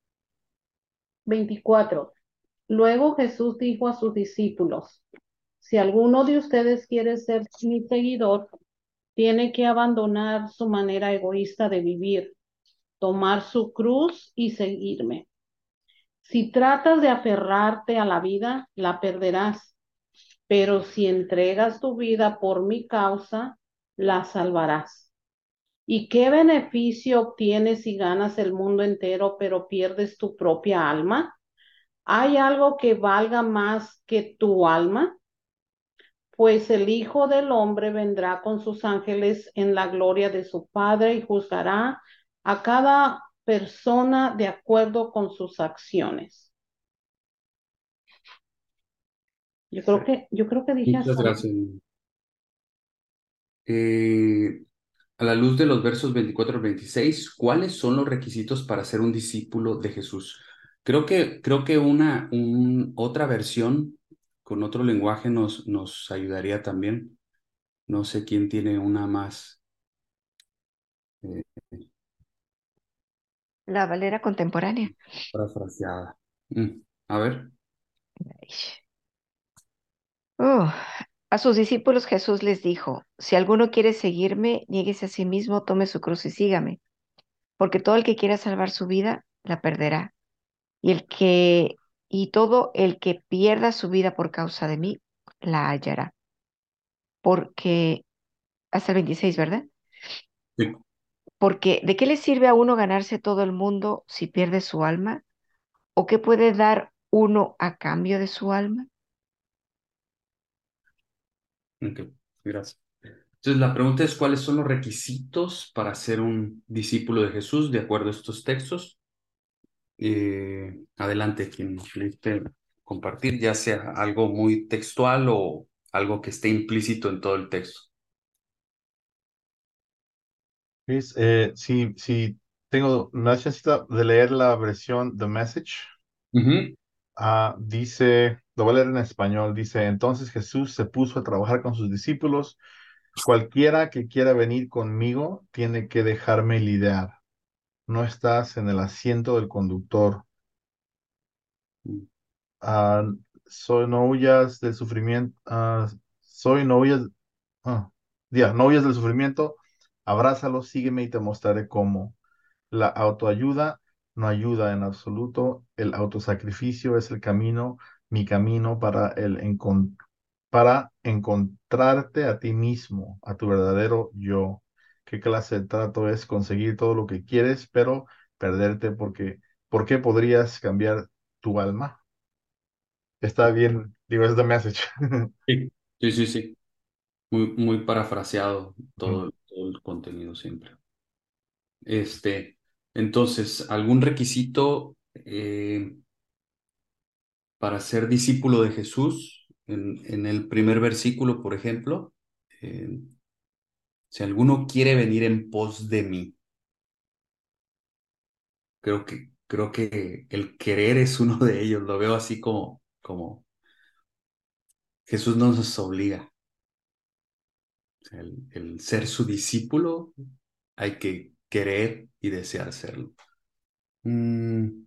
24. Luego Jesús dijo a sus discípulos, si alguno de ustedes quiere ser mi seguidor, tiene que abandonar su manera egoísta de vivir, tomar su cruz y seguirme. Si tratas de aferrarte a la vida, la perderás, pero si entregas tu vida por mi causa, la salvarás. ¿Y qué beneficio obtienes si ganas el mundo entero, pero pierdes tu propia alma? ¿Hay algo que valga más que tu alma? Pues el Hijo del Hombre vendrá con sus ángeles en la gloria de su Padre y juzgará a cada persona de acuerdo con sus acciones. Yo creo que dije Muchas hasta. gracias. A la luz de los versos 24 al 26, ¿cuáles son los requisitos para ser un discípulo de Jesús? Creo que otra versión con otro lenguaje nos ayudaría también. No sé quién tiene una más eh, La Valera contemporánea. parafraseada. A ver. Oh, a sus discípulos Jesús les dijo, si alguno quiere seguirme, niéguese a sí mismo, tome su cruz y sígame, porque todo el que quiera salvar su vida, la perderá, y todo el que pierda su vida por causa de mí, la hallará. Porque, hasta el 26, ¿verdad? Sí. Porque, ¿de qué le sirve a uno ganarse todo el mundo si pierde su alma? ¿O qué puede dar uno a cambio de su alma? Ok, gracias. Entonces la pregunta es, ¿cuáles son los requisitos para ser un discípulo de Jesús de acuerdo a estos textos? Adelante, quien liste compartir, ya sea algo muy textual o algo que esté implícito en todo el texto. Luis, si tengo necesidad de leer la versión The Message. Ujú. Dice, lo voy a leer en español, dice, entonces Jesús se puso a trabajar con sus discípulos. Cualquiera que quiera venir conmigo tiene que dejarme lidiar. No estás en el asiento del conductor. Ah, no huyas del sufrimiento. No huyas, no huyas del sufrimiento. Abrázalo, sígueme y te mostraré cómo. La autoayuda no ayuda en absoluto. El autosacrificio es el camino, mi camino para encontrarte a ti mismo, a tu verdadero yo. ¿Qué clase de trato es conseguir todo lo que quieres, pero perderte ¿por qué podrías cambiar tu alma? Está bien, digo, es the message. Sí, sí, sí, sí. Muy parafraseado Mm. todo el contenido siempre. Entonces, ¿algún requisito para ser discípulo de Jesús? En el primer versículo, por ejemplo, eh, si alguno quiere venir en pos de mí, creo que el querer es uno de ellos. Lo veo así como Jesús no nos obliga. O sea, el ser su discípulo hay que querer y desear serlo. Mm,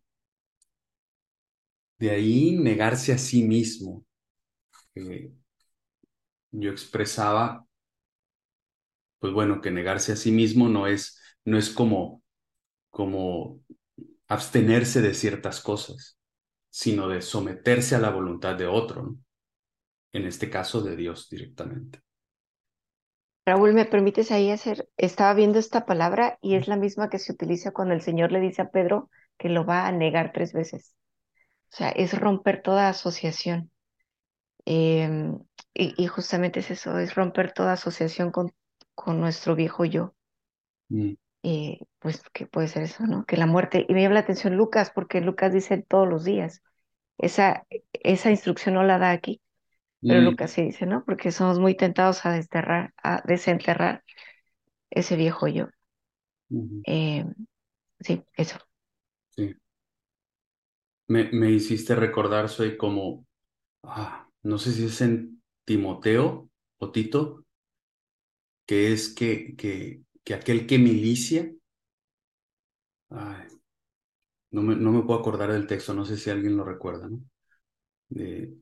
de ahí negarse a sí mismo. Eh, yo expresaba, pues bueno, que negarse a sí mismo no es como abstenerse de ciertas cosas, sino de someterse a la voluntad de otro, ¿no? En este caso de Dios directamente. Raúl, ¿me permites ahí estaba viendo esta palabra y es la misma que se utiliza cuando el Señor le dice a Pedro que lo va a negar 3 veces? O sea, es romper toda asociación. Em, y justamente es eso, es romper toda asociación con nuestro viejo yo. Mm, Pues que puede ser eso, ¿no? Que la muerte, y me llama la atención Lucas, porque Lucas dice todos los días. Esa instrucción no la da aquí, pero mm, Lucas sí dice, ¿no? Porque somos muy tentados a desterrar, a desenterrar ese viejo yo. ujú, Eh, sí, eso. sí. Me hiciste recordar, soy como, no sé si es en Timoteo o Tito, que es que aquel que milicia, ay, no me puedo acordar del texto, no sé si alguien lo recuerda, ¿no? De-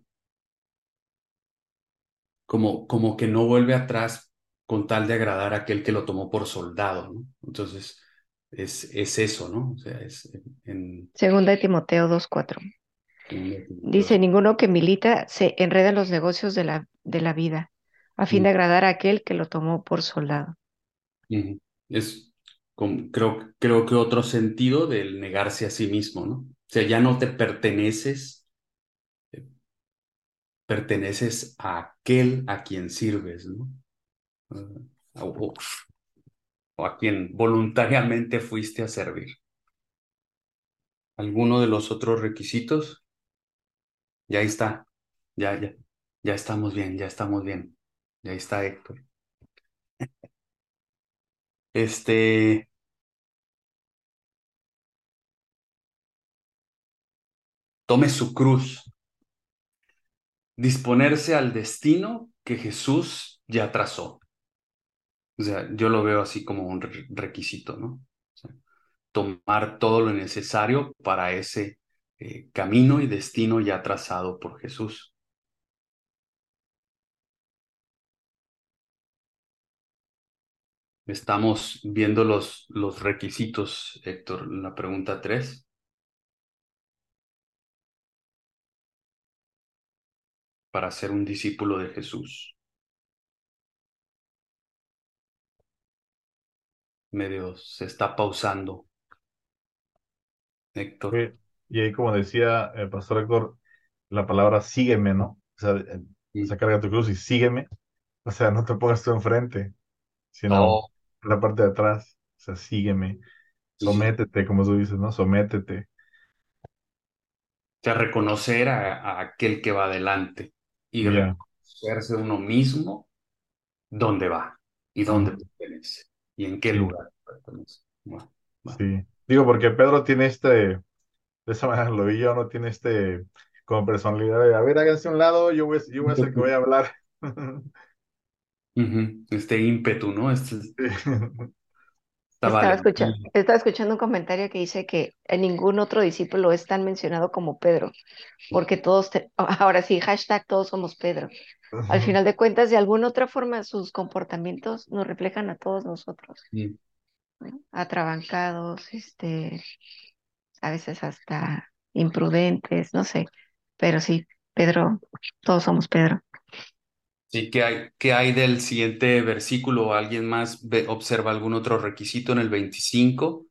como que no vuelve atrás con tal de agradar a aquel que lo tomó por soldado, ¿no? Entonces, es eso, ¿no? O sea, es Segunda de Timoteo 2:4. en Timoteo. Dice, ninguno que milita se enreda en los negocios de la vida, a fin Mm, de agradar a aquel que lo tomó por soldado. ujú. Es creo que otro sentido del negarse a sí mismo, ¿no? O sea, ya no te perteneces, eh, perteneces a aquel a quien sirves, ¿no? O, o a quien voluntariamente fuiste a servir. ¿Alguno de los otros requisitos? Ya está, ya estamos bien, ya estamos bien. Ya está Héctor. Este, tome su cruz, disponerse al destino que Jesús ya trazó. O sea, yo lo veo así como un requisito, ¿no? O sea, tomar todo lo necesario para ese camino y destino ya trazado por Jesús. Estamos viendo los requisitos, Héctor, la pregunta 3 para ser un discípulo de Jesús. Medio se está pausando, Héctor. Y ahí, como decía el pastor Héctor, la palabra sígueme, ¿no? O sea, Mm. carga tu cruz y sígueme. O sea, no te pongas tú enfrente, sino Oh, en la parte de atrás. O sea, sígueme, sí, sí. sométete, como tú dices, ¿no? Sométete. sea, reconocer a aquel que va adelante y Ya. reconocerse uno mismo dónde va y dónde pertenece y en qué Sí, lugar pertenece. Bueno, bueno. sí. Digo, porque Pedro tiene de esa manera lo vi yo, no tiene como personalidad de, a ver, háganse a un lado, yo voy a ser el que voy a hablar. Ujú. Este ímpetu, ¿no? Esta valentía. Estaba escuchando un comentario que dice que en ningún otro discípulo es tan mencionado como Pedro, porque ahora sí, hashtag todos somos Pedro. Al final de cuentas, de alguna otra forma, sus comportamientos nos reflejan a todos nosotros, Sí. ¿no? Atrabancados, a veces hasta imprudentes, no sé, pero sí, Pedro, todos somos Pedro. Sí, qué hay del siguiente versículo? ¿Alguien más observa algún otro requisito en el 25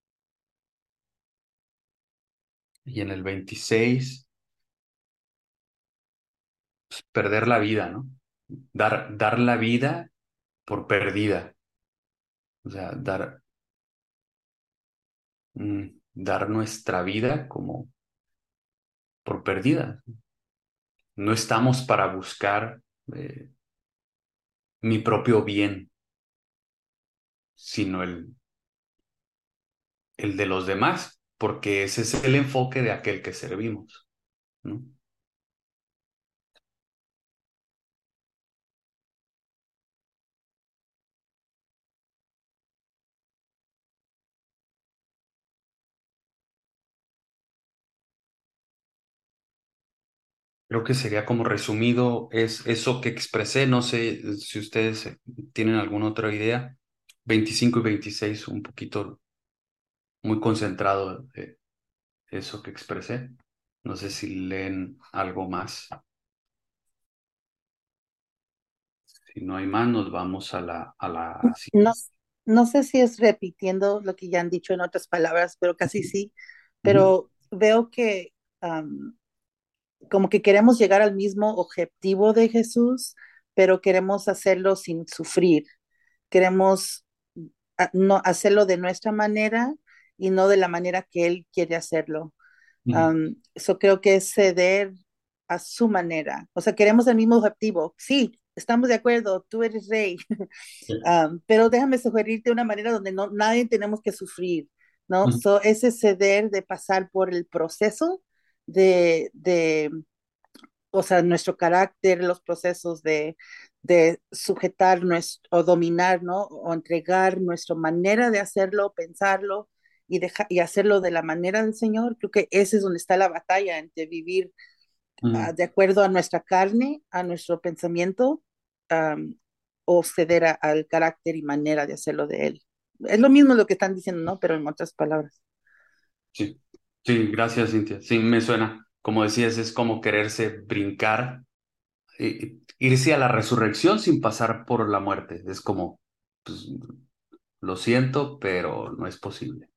y en el 26? Pues, perder la vida, ¿no? Dar la vida por perdida. O sea, dar nuestra vida como por perdida. No estamos para buscar mi propio bien, sino el de los demás, porque ese es el enfoque de aquel que servimos, ¿no? Creo que sería como resumido es eso que expresé. No sé si ustedes tienen alguna otra idea. 25 y 26, un poquito muy concentrado de eso que expresé. No sé si leen algo más. Si no hay más, nos vamos a la No, siguiente. no sé si es repitiendo lo que ya han dicho en otras palabras, pero casi sí. Ujú, Pero veo que am, como que queremos llegar al mismo objetivo de Jesús, pero queremos hacerlo sin sufrir. Queremos no hacerlo de nuestra manera y no de la manera que Él quiere hacerlo. ujú, Eso creo que es ceder a su manera. O sea, queremos el mismo objetivo. Sí, estamos de acuerdo, tú eres rey. Pero déjame sugerirte una manera donde no, nadie tenemos que sufrir, ¿no? ujú, So, ese ceder de pasar por el proceso de o sea, nuestro carácter, los procesos de sujetar nuestro, o dominar, ¿no? O entregar nuestra manera de hacerlo, pensarlo y hacerlo de la manera del Señor. Creo que ese es donde está la batalla entre vivir ujú. de acuerdo a nuestra carne, a nuestro pensamiento, um, o ceder al carácter y manera de hacerlo de Él. Es lo mismo lo que están diciendo, ¿no? Pero en otras palabras. Sí, sí, gracias, Cintia. Sí, me suena. Como decías, es como quererse brincar, irse a la resurrección sin pasar por la muerte. Es como, pues, lo siento, pero no es posible.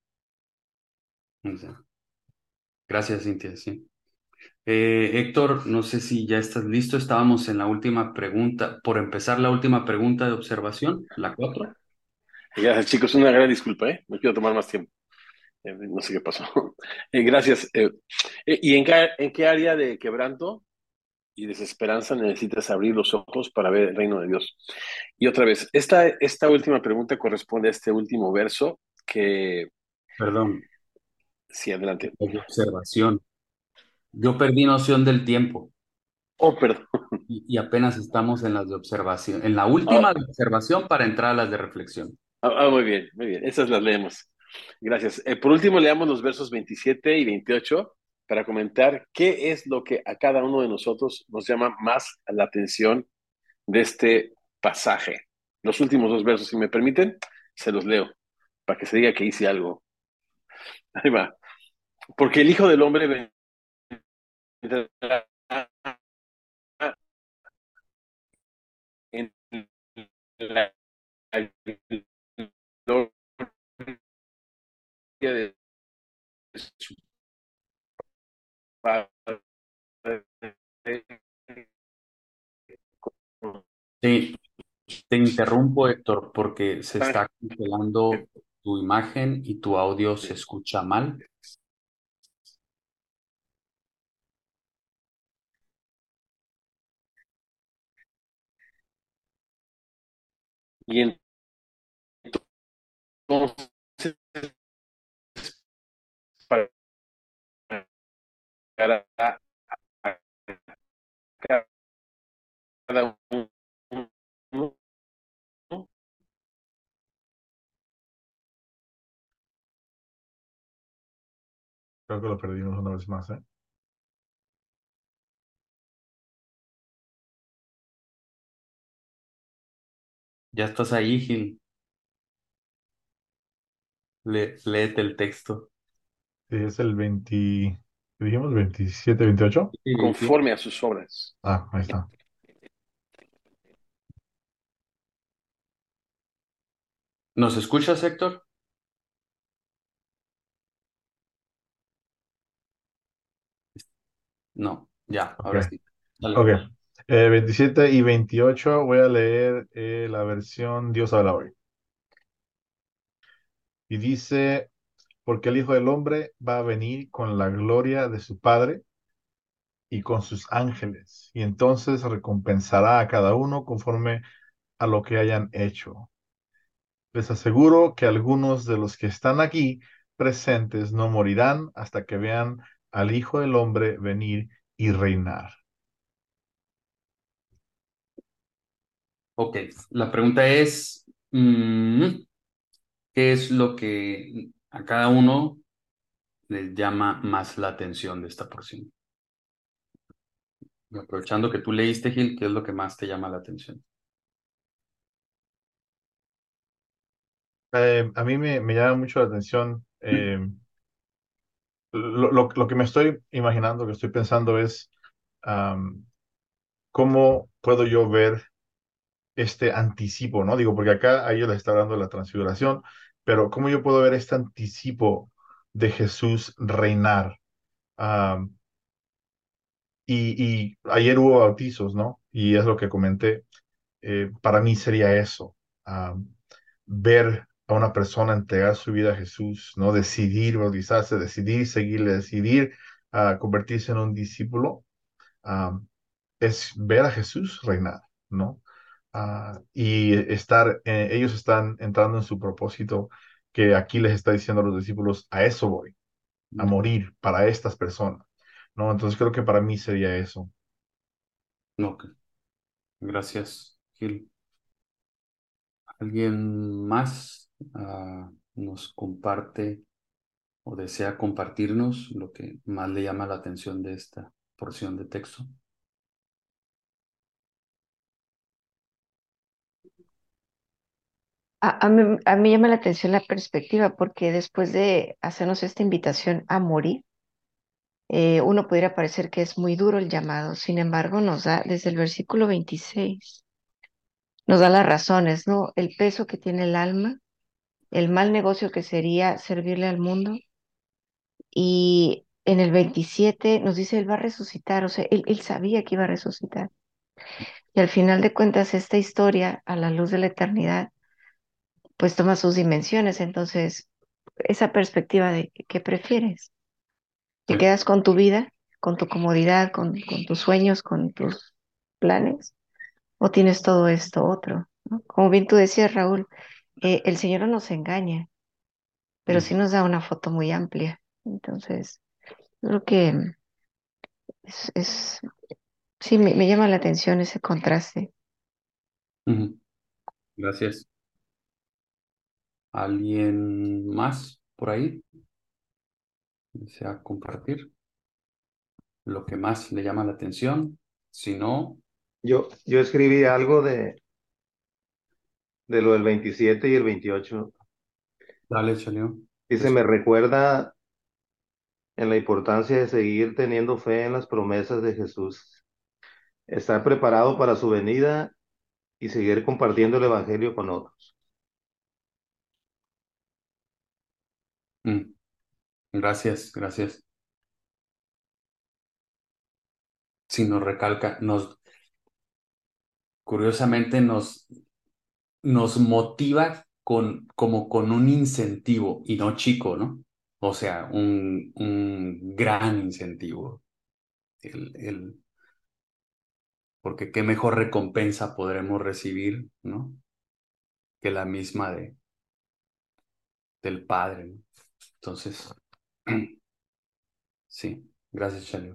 O sea, gracias, Cintia, sí. Héctor, no sé si ya estás listo. Estábamos en la última pregunta, por empezar la última pregunta de observación, la 4. Gracias, chicos. Una gran disculpa, ¿eh? No quiero tomar más tiempo. No sé qué pasó. Gracias. ¿Y en qué área de quebranto y desesperanza necesitas abrir los ojos para ver el reino de Dios? Y otra vez, esta última pregunta corresponde a este último verso que, Perdón, sí, adelante. de observación. Yo perdí noción del tiempo Oh, perdón. y apenas estamos en las de observación, en la Ah, última de observación para entrar a las de reflexión. muy bien, muy bien. Esas las leemos. Gracias. Por último, leamos los versos 27 y 28 para comentar qué es lo que a cada uno de nosotros nos llama más la atención de este pasaje. Los últimos dos versos, si me permiten, se los leo para que se diga que hice algo. Ahí va. Porque el Hijo del Hombre vendrá en la gloria de su Padre. Sí, te interrumpo, Héctor, porque se está congelando tu imagen y tu audio se escucha mal. Y entonces, para llegar a cada uno, Creo que lo perdimos una vez más, ¿eh? Ya estás ahí, Gil. Léete el texto. Sí, es el 20, ¿qué dijimos? 27, 28. Sí, 28. conforme a sus obras. Ah, ahí está. ¿Nos escuchas, Héctor? No, ya, Ok, ahora sí. Dale. ok. 27 y 28 voy a leer la versión Dios habla hoy. Y dice, porque el Hijo del Hombre va a venir con la gloria de su Padre y con sus ángeles, y entonces recompensará a cada uno conforme a lo que hayan hecho. Les aseguro que algunos de los que están aquí presentes no morirán hasta que vean al Hijo del Hombre venir y reinar. Ok, la pregunta es, ¿qué es lo que a cada uno les llama más la atención de esta porción? Y aprovechando que tú leíste, Gil, ¿qué es lo que más te llama la atención? A mí me llama mucho la atención, lo que me estoy imaginando, que estoy pensando es am, cómo puedo yo ver este anticipo, ¿no? Digo, porque acá a ellos les está hablando de la transfiguración, pero cómo yo puedo ver este anticipo de Jesús reinar. Am, y ayer hubo bautizos, ¿no? Y es lo que comenté. Para mí sería eso, ver a una persona entregar su vida a Jesús, ¿no? Decidir bautizarse, decidir seguirle, decidir convertirse en un discípulo, es ver a Jesús reinar, ¿no? Y ellos están entrando en su propósito que aquí les está diciendo a los discípulos, a eso voy, a morir para estas personas, ¿no? Entonces creo que para mí sería eso. Ok, gracias, Gil. ¿Alguien más nos comparte o desea compartirnos lo que más le llama la atención de esta porción de texto? A mí llama la atención la perspectiva porque después de hacernos esta invitación a morir, uno pudiera parecer que es muy duro el llamado. Sin embargo, nos da desde el versículo 26, nos da las razones, ¿no? El peso que tiene el alma, el mal negocio que sería servirle al mundo. Y en el 27 nos dice, Él va a resucitar, o sea, él sabía que iba a resucitar. Y al final de cuentas, esta historia, a la luz de la eternidad, pues toma sus dimensiones. Entonces, esa perspectiva de qué prefieres, Sí. te quedas con tu vida, con tu comodidad, con tus sueños, con tus planes, o tienes todo esto otro, ¿no? Como bien tú decías, Raúl, el Señor no nos engaña, pero sí nos da una foto muy amplia. Entonces, creo que es sí, me llama la atención ese contraste. Ujú. Gracias. ¿Alguien más por ahí desea compartir lo que más le llama la atención? Si no, Yo escribí algo de lo del 27 y el 28. dale, Chalio. Dice, me recuerda en la importancia de seguir teniendo fe en las promesas de Jesús, estar preparado para su venida y seguir compartiendo el Evangelio con otros. Gracias, gracias. Sí, nos recalca, curiosamente nos motiva como con un incentivo, y no chico, ¿no? O sea, un gran incentivo. Porque qué mejor recompensa podremos recibir, ¿no? que la misma del Padre, ¿no? Entonces, sí, gracias, Chalio.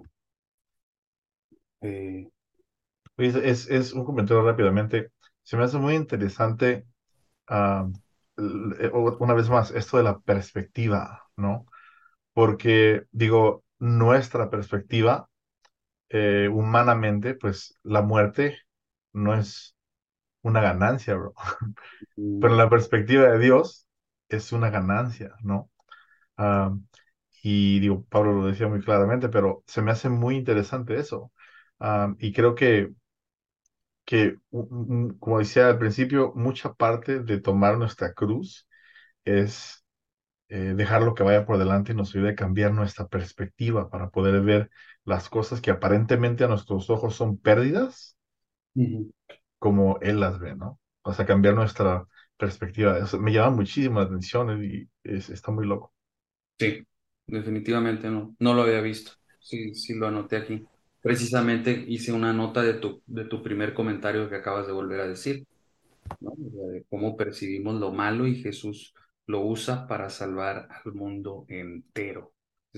Es un comentario rápidamente. Se me hace muy interesante, ah, una vez más, esto de la perspectiva, ¿no? Porque, digo, nuestra perspectiva, humanamente, pues la muerte no es una ganancia, bro. Pero la perspectiva de Dios es una ganancia, ¿no? Ah, y digo, Pablo lo decía muy claramente, pero se me hace muy interesante eso. Y creo que, como decía al principio, mucha parte de tomar nuestra cruz es dejar lo que vaya por delante y nos ayude a cambiar nuestra perspectiva para poder ver las cosas que aparentemente a nuestros ojos son pérdidas, Ujú. como Él las ve, ¿no? O sea, cambiar nuestra perspectiva. Eso me llama muchísimo la atención y está muy loco. Sí, definitivamente no lo había visto. Sí, sí lo anoté aquí. Precisamente hice una nota de tu primer comentario que acabas de volver a decir, ¿no? O sea, de cómo percibimos lo malo y Jesús lo usa para salvar al mundo entero.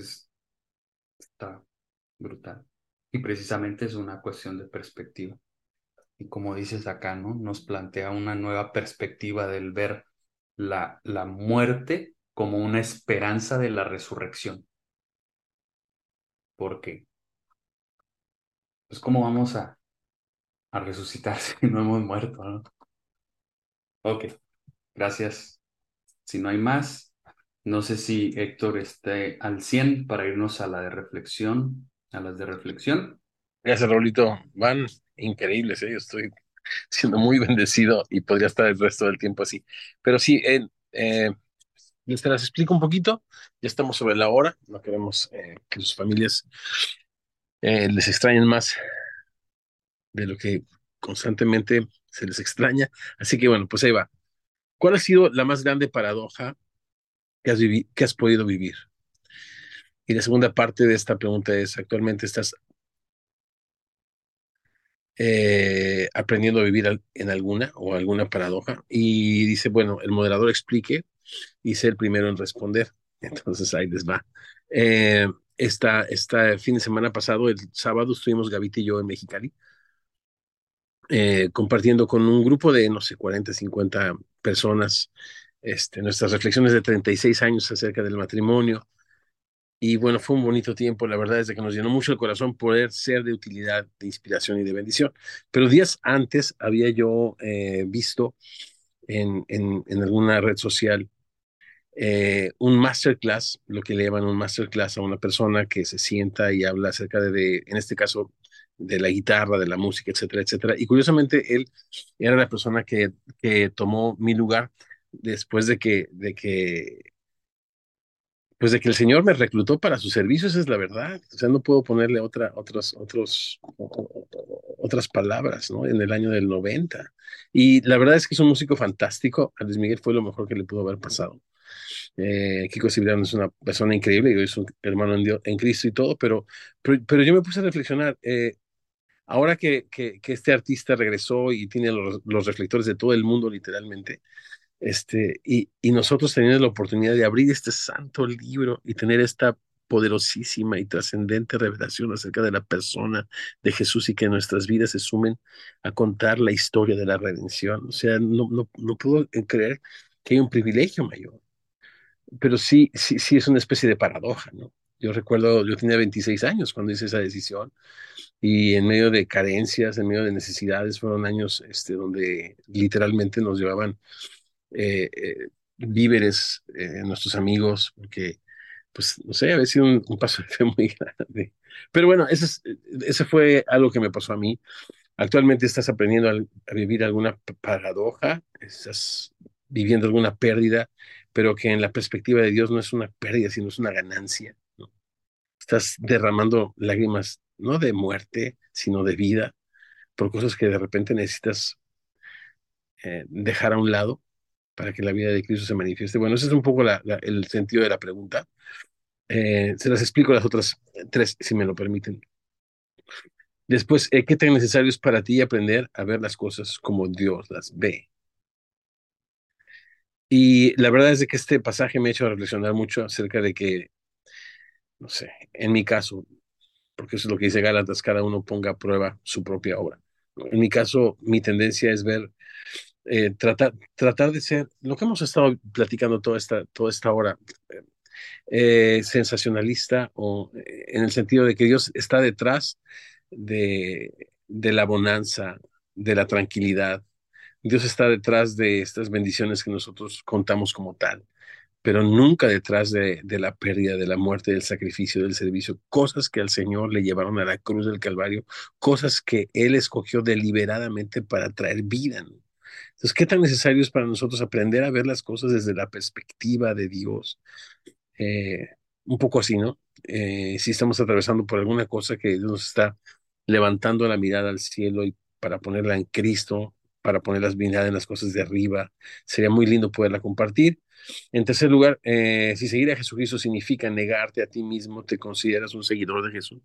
Está brutal. Y precisamente es una cuestión de perspectiva. Y como dices acá, ¿no? Nos plantea una nueva perspectiva del ver la muerte como una esperanza de la resurrección. Porque, pues, ¿cómo vamos a resucitar si no hemos muerto, ¿no? Ok, gracias. Si no hay más, no sé si Héctor esté al 100 para irnos a la de reflexión, a las de reflexión. Gracias, Raulito. Van increíbles, ¿eh? Yo estoy siendo muy bendecido y podría estar el resto del tiempo así. Pero sí, les te las explico un poquito. Ya estamos sobre la hora. No queremos que sus familias les extrañen más de lo que constantemente se les extraña. Así que bueno, pues ahí va. ¿Cuál ha sido la más grande paradoja que has podido vivir? Y la segunda parte de esta pregunta es, ¿actualmente estás aprendiendo a vivir en alguna o alguna paradoja? Y dice, bueno, el moderador explique y sé el primero en responder. Entonces ahí les va. Eh, esta fin de semana pasado, el sábado, estuvimos Gavita y yo en Mexicali, compartiendo con un grupo de, no sé, 40 50 personas, nuestras reflexiones de 36 años acerca del matrimonio. Y bueno, fue un bonito tiempo, la verdad es de que nos llenó mucho el corazón poder ser de utilidad, de inspiración y de bendición. Pero días antes había yo visto en alguna red social un masterclass, lo que le llaman un masterclass a una persona que se sienta y habla acerca en este caso, de la guitarra, de la música, etcétera, etcétera. Y curiosamente, él era la persona que tomó mi lugar después pues de que el Señor me reclutó para su servicio, esa es la verdad. O sea, no puedo ponerle otras palabras, ¿no? En el año del 90. Y la verdad es que es un músico fantástico. A Luis Miguel fue lo mejor que le pudo haber pasado. Kiko Cibrián es una persona increíble y es un hermano en Cristo y todo, pero yo me puse a reflexionar. Ahora que este artista regresó y tiene los reflectores de todo el mundo, literalmente, y nosotros teniendo la oportunidad de abrir este santo libro y tener esta poderosísima y trascendente revelación acerca de la persona de Jesús y que nuestras vidas se sumen a contar la historia de la redención. O sea, no puedo creer que hay un privilegio mayor, pero sí es una especie de paradoja, ¿no? Yo recuerdo, yo tenía 26 años cuando hice esa decisión y en medio de carencias, en medio de necesidades, fueron años donde literalmente nos llevaban víveres, nuestros amigos, porque, pues, no sé, había sido un paso de fe muy grande. Pero bueno, ese fue algo que me pasó a mí. Actualmente estás aprendiendo a vivir alguna paradoja, estás viviendo alguna pérdida, pero que en la perspectiva de Dios no es una pérdida, sino es una ganancia, ¿no? Estás derramando lágrimas, no de muerte, sino de vida, por cosas que de repente necesitas dejar a un lado para que la vida de Cristo se manifieste. Bueno, ese es un poco el sentido de la pregunta. Se las explico las otras tres, si me lo permiten. Después, ¿qué tan necesario es para ti aprender a ver las cosas como Dios las ve? Y la verdad es de que este pasaje me ha hecho reflexionar mucho acerca de que, no sé, en mi caso, porque eso es lo que dice Gálatas, cada uno ponga a prueba su propia obra, ¿no? En mi caso, mi tendencia es ver, tratar de ser, lo que hemos estado platicando toda esta hora, sensacionalista, o en el sentido de que Dios está detrás de la bonanza, de la tranquilidad. Dios está detrás de estas bendiciones que nosotros contamos como tal, pero nunca detrás de la pérdida, de la muerte, del sacrificio, del servicio, cosas que al Señor le llevaron a la cruz del Calvario, cosas que Él escogió deliberadamente para traer vida, ¿no? Entonces, ¿qué tan necesario es para nosotros aprender a ver las cosas desde la perspectiva de Dios? Eh, un poco así, ¿no? Si estamos atravesando por alguna cosa que Dios nos está levantando la mirada al cielo y para ponerla en Cristo, para poner las miradas en las cosas de arriba, sería muy lindo poderla compartir. En tercer lugar, si seguir a Jesucristo significa negarte a ti mismo, ¿te consideras un seguidor de Jesús?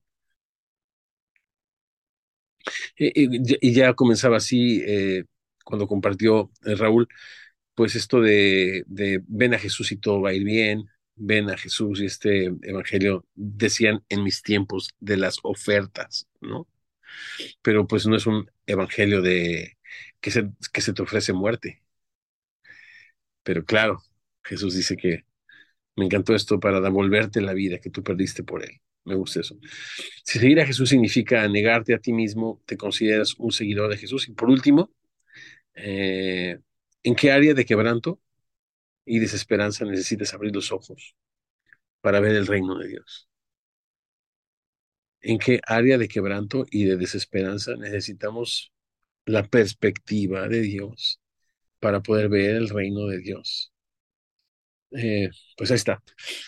Y ya comenzaba así cuando compartió Raúl, pues esto de ven a Jesús y todo va a ir bien, ven a Jesús y este evangelio, decían en mis tiempos de las ofertas, ¿no? Pero pues no es un evangelio de que se te ofrece muerte. Pero claro, Jesús dice que me encantó esto para devolverte la vida que tú perdiste por él. Me gusta eso. Si seguir a Jesús significa negarte a ti mismo, te consideras un seguidor de Jesús. Y por último, eh, ¿en qué área de quebranto y desesperanza necesitas abrir los ojos para ver el reino de Dios? ¿En qué área de quebranto y de desesperanza necesitamos la perspectiva de Dios para poder ver el reino de Dios? Pues ahí está.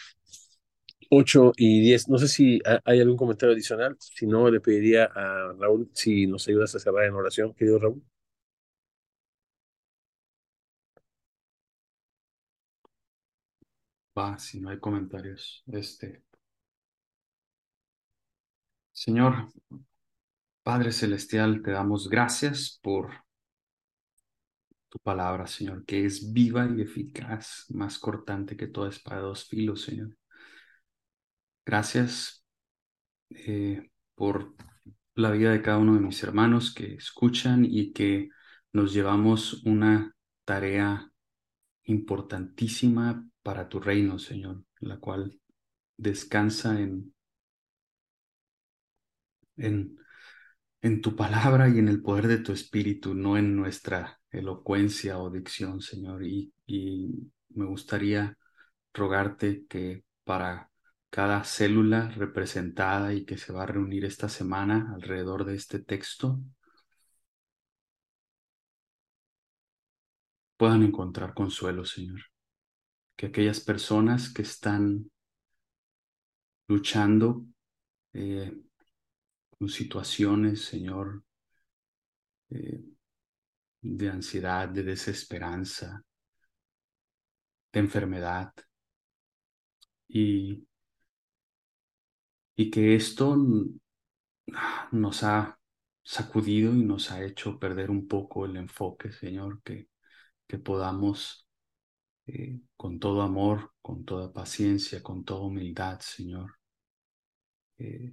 8:10. No sé si hay algún comentario adicional. Si no, le pediría a Raúl si nos ayudas a cerrar en oración, querido Raúl. Va, si no hay comentarios. Señor, Padre Celestial, te damos gracias por tu palabra, Señor, que es viva y eficaz, más cortante que toda espada de dos filos, Señor. Gracias por la vida de cada uno de mis hermanos que escuchan y que nos llevamos una tarea importantísima para tu reino, Señor, la cual descansa en, en tu palabra y en el poder de tu espíritu, no en nuestra elocuencia o dicción, Señor. Y me gustaría rogarte que para cada célula representada y que se va a reunir esta semana alrededor de este texto, puedan encontrar consuelo, Señor. Que aquellas personas que están luchando con situaciones, Señor, eh, de ansiedad, de desesperanza, de enfermedad, y, y que esto nos ha sacudido y nos ha hecho perder un poco el enfoque, Señor, que podamos con todo amor, con toda paciencia, con toda humildad, Señor, eh,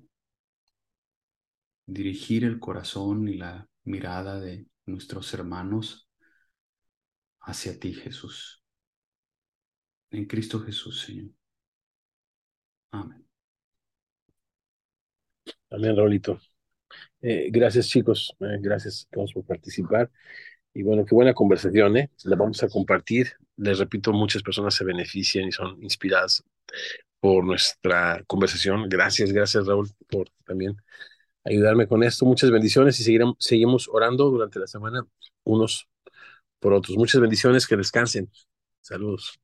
dirigir el corazón y la mirada de nuestros hermanos hacia ti, Jesús. En Cristo Jesús, Señor. Amén. Amén, Raulito. Gracias, chicos. Gracias a todos por participar. Y bueno, qué buena conversación, ¿eh? La vamos a compartir. Les repito, muchas personas se benefician y son inspiradas por nuestra conversación. Gracias, Raúl, por también ayudarme con esto. Muchas bendiciones y seguimos orando durante la semana unos por otros. Muchas bendiciones, que descansen. Saludos.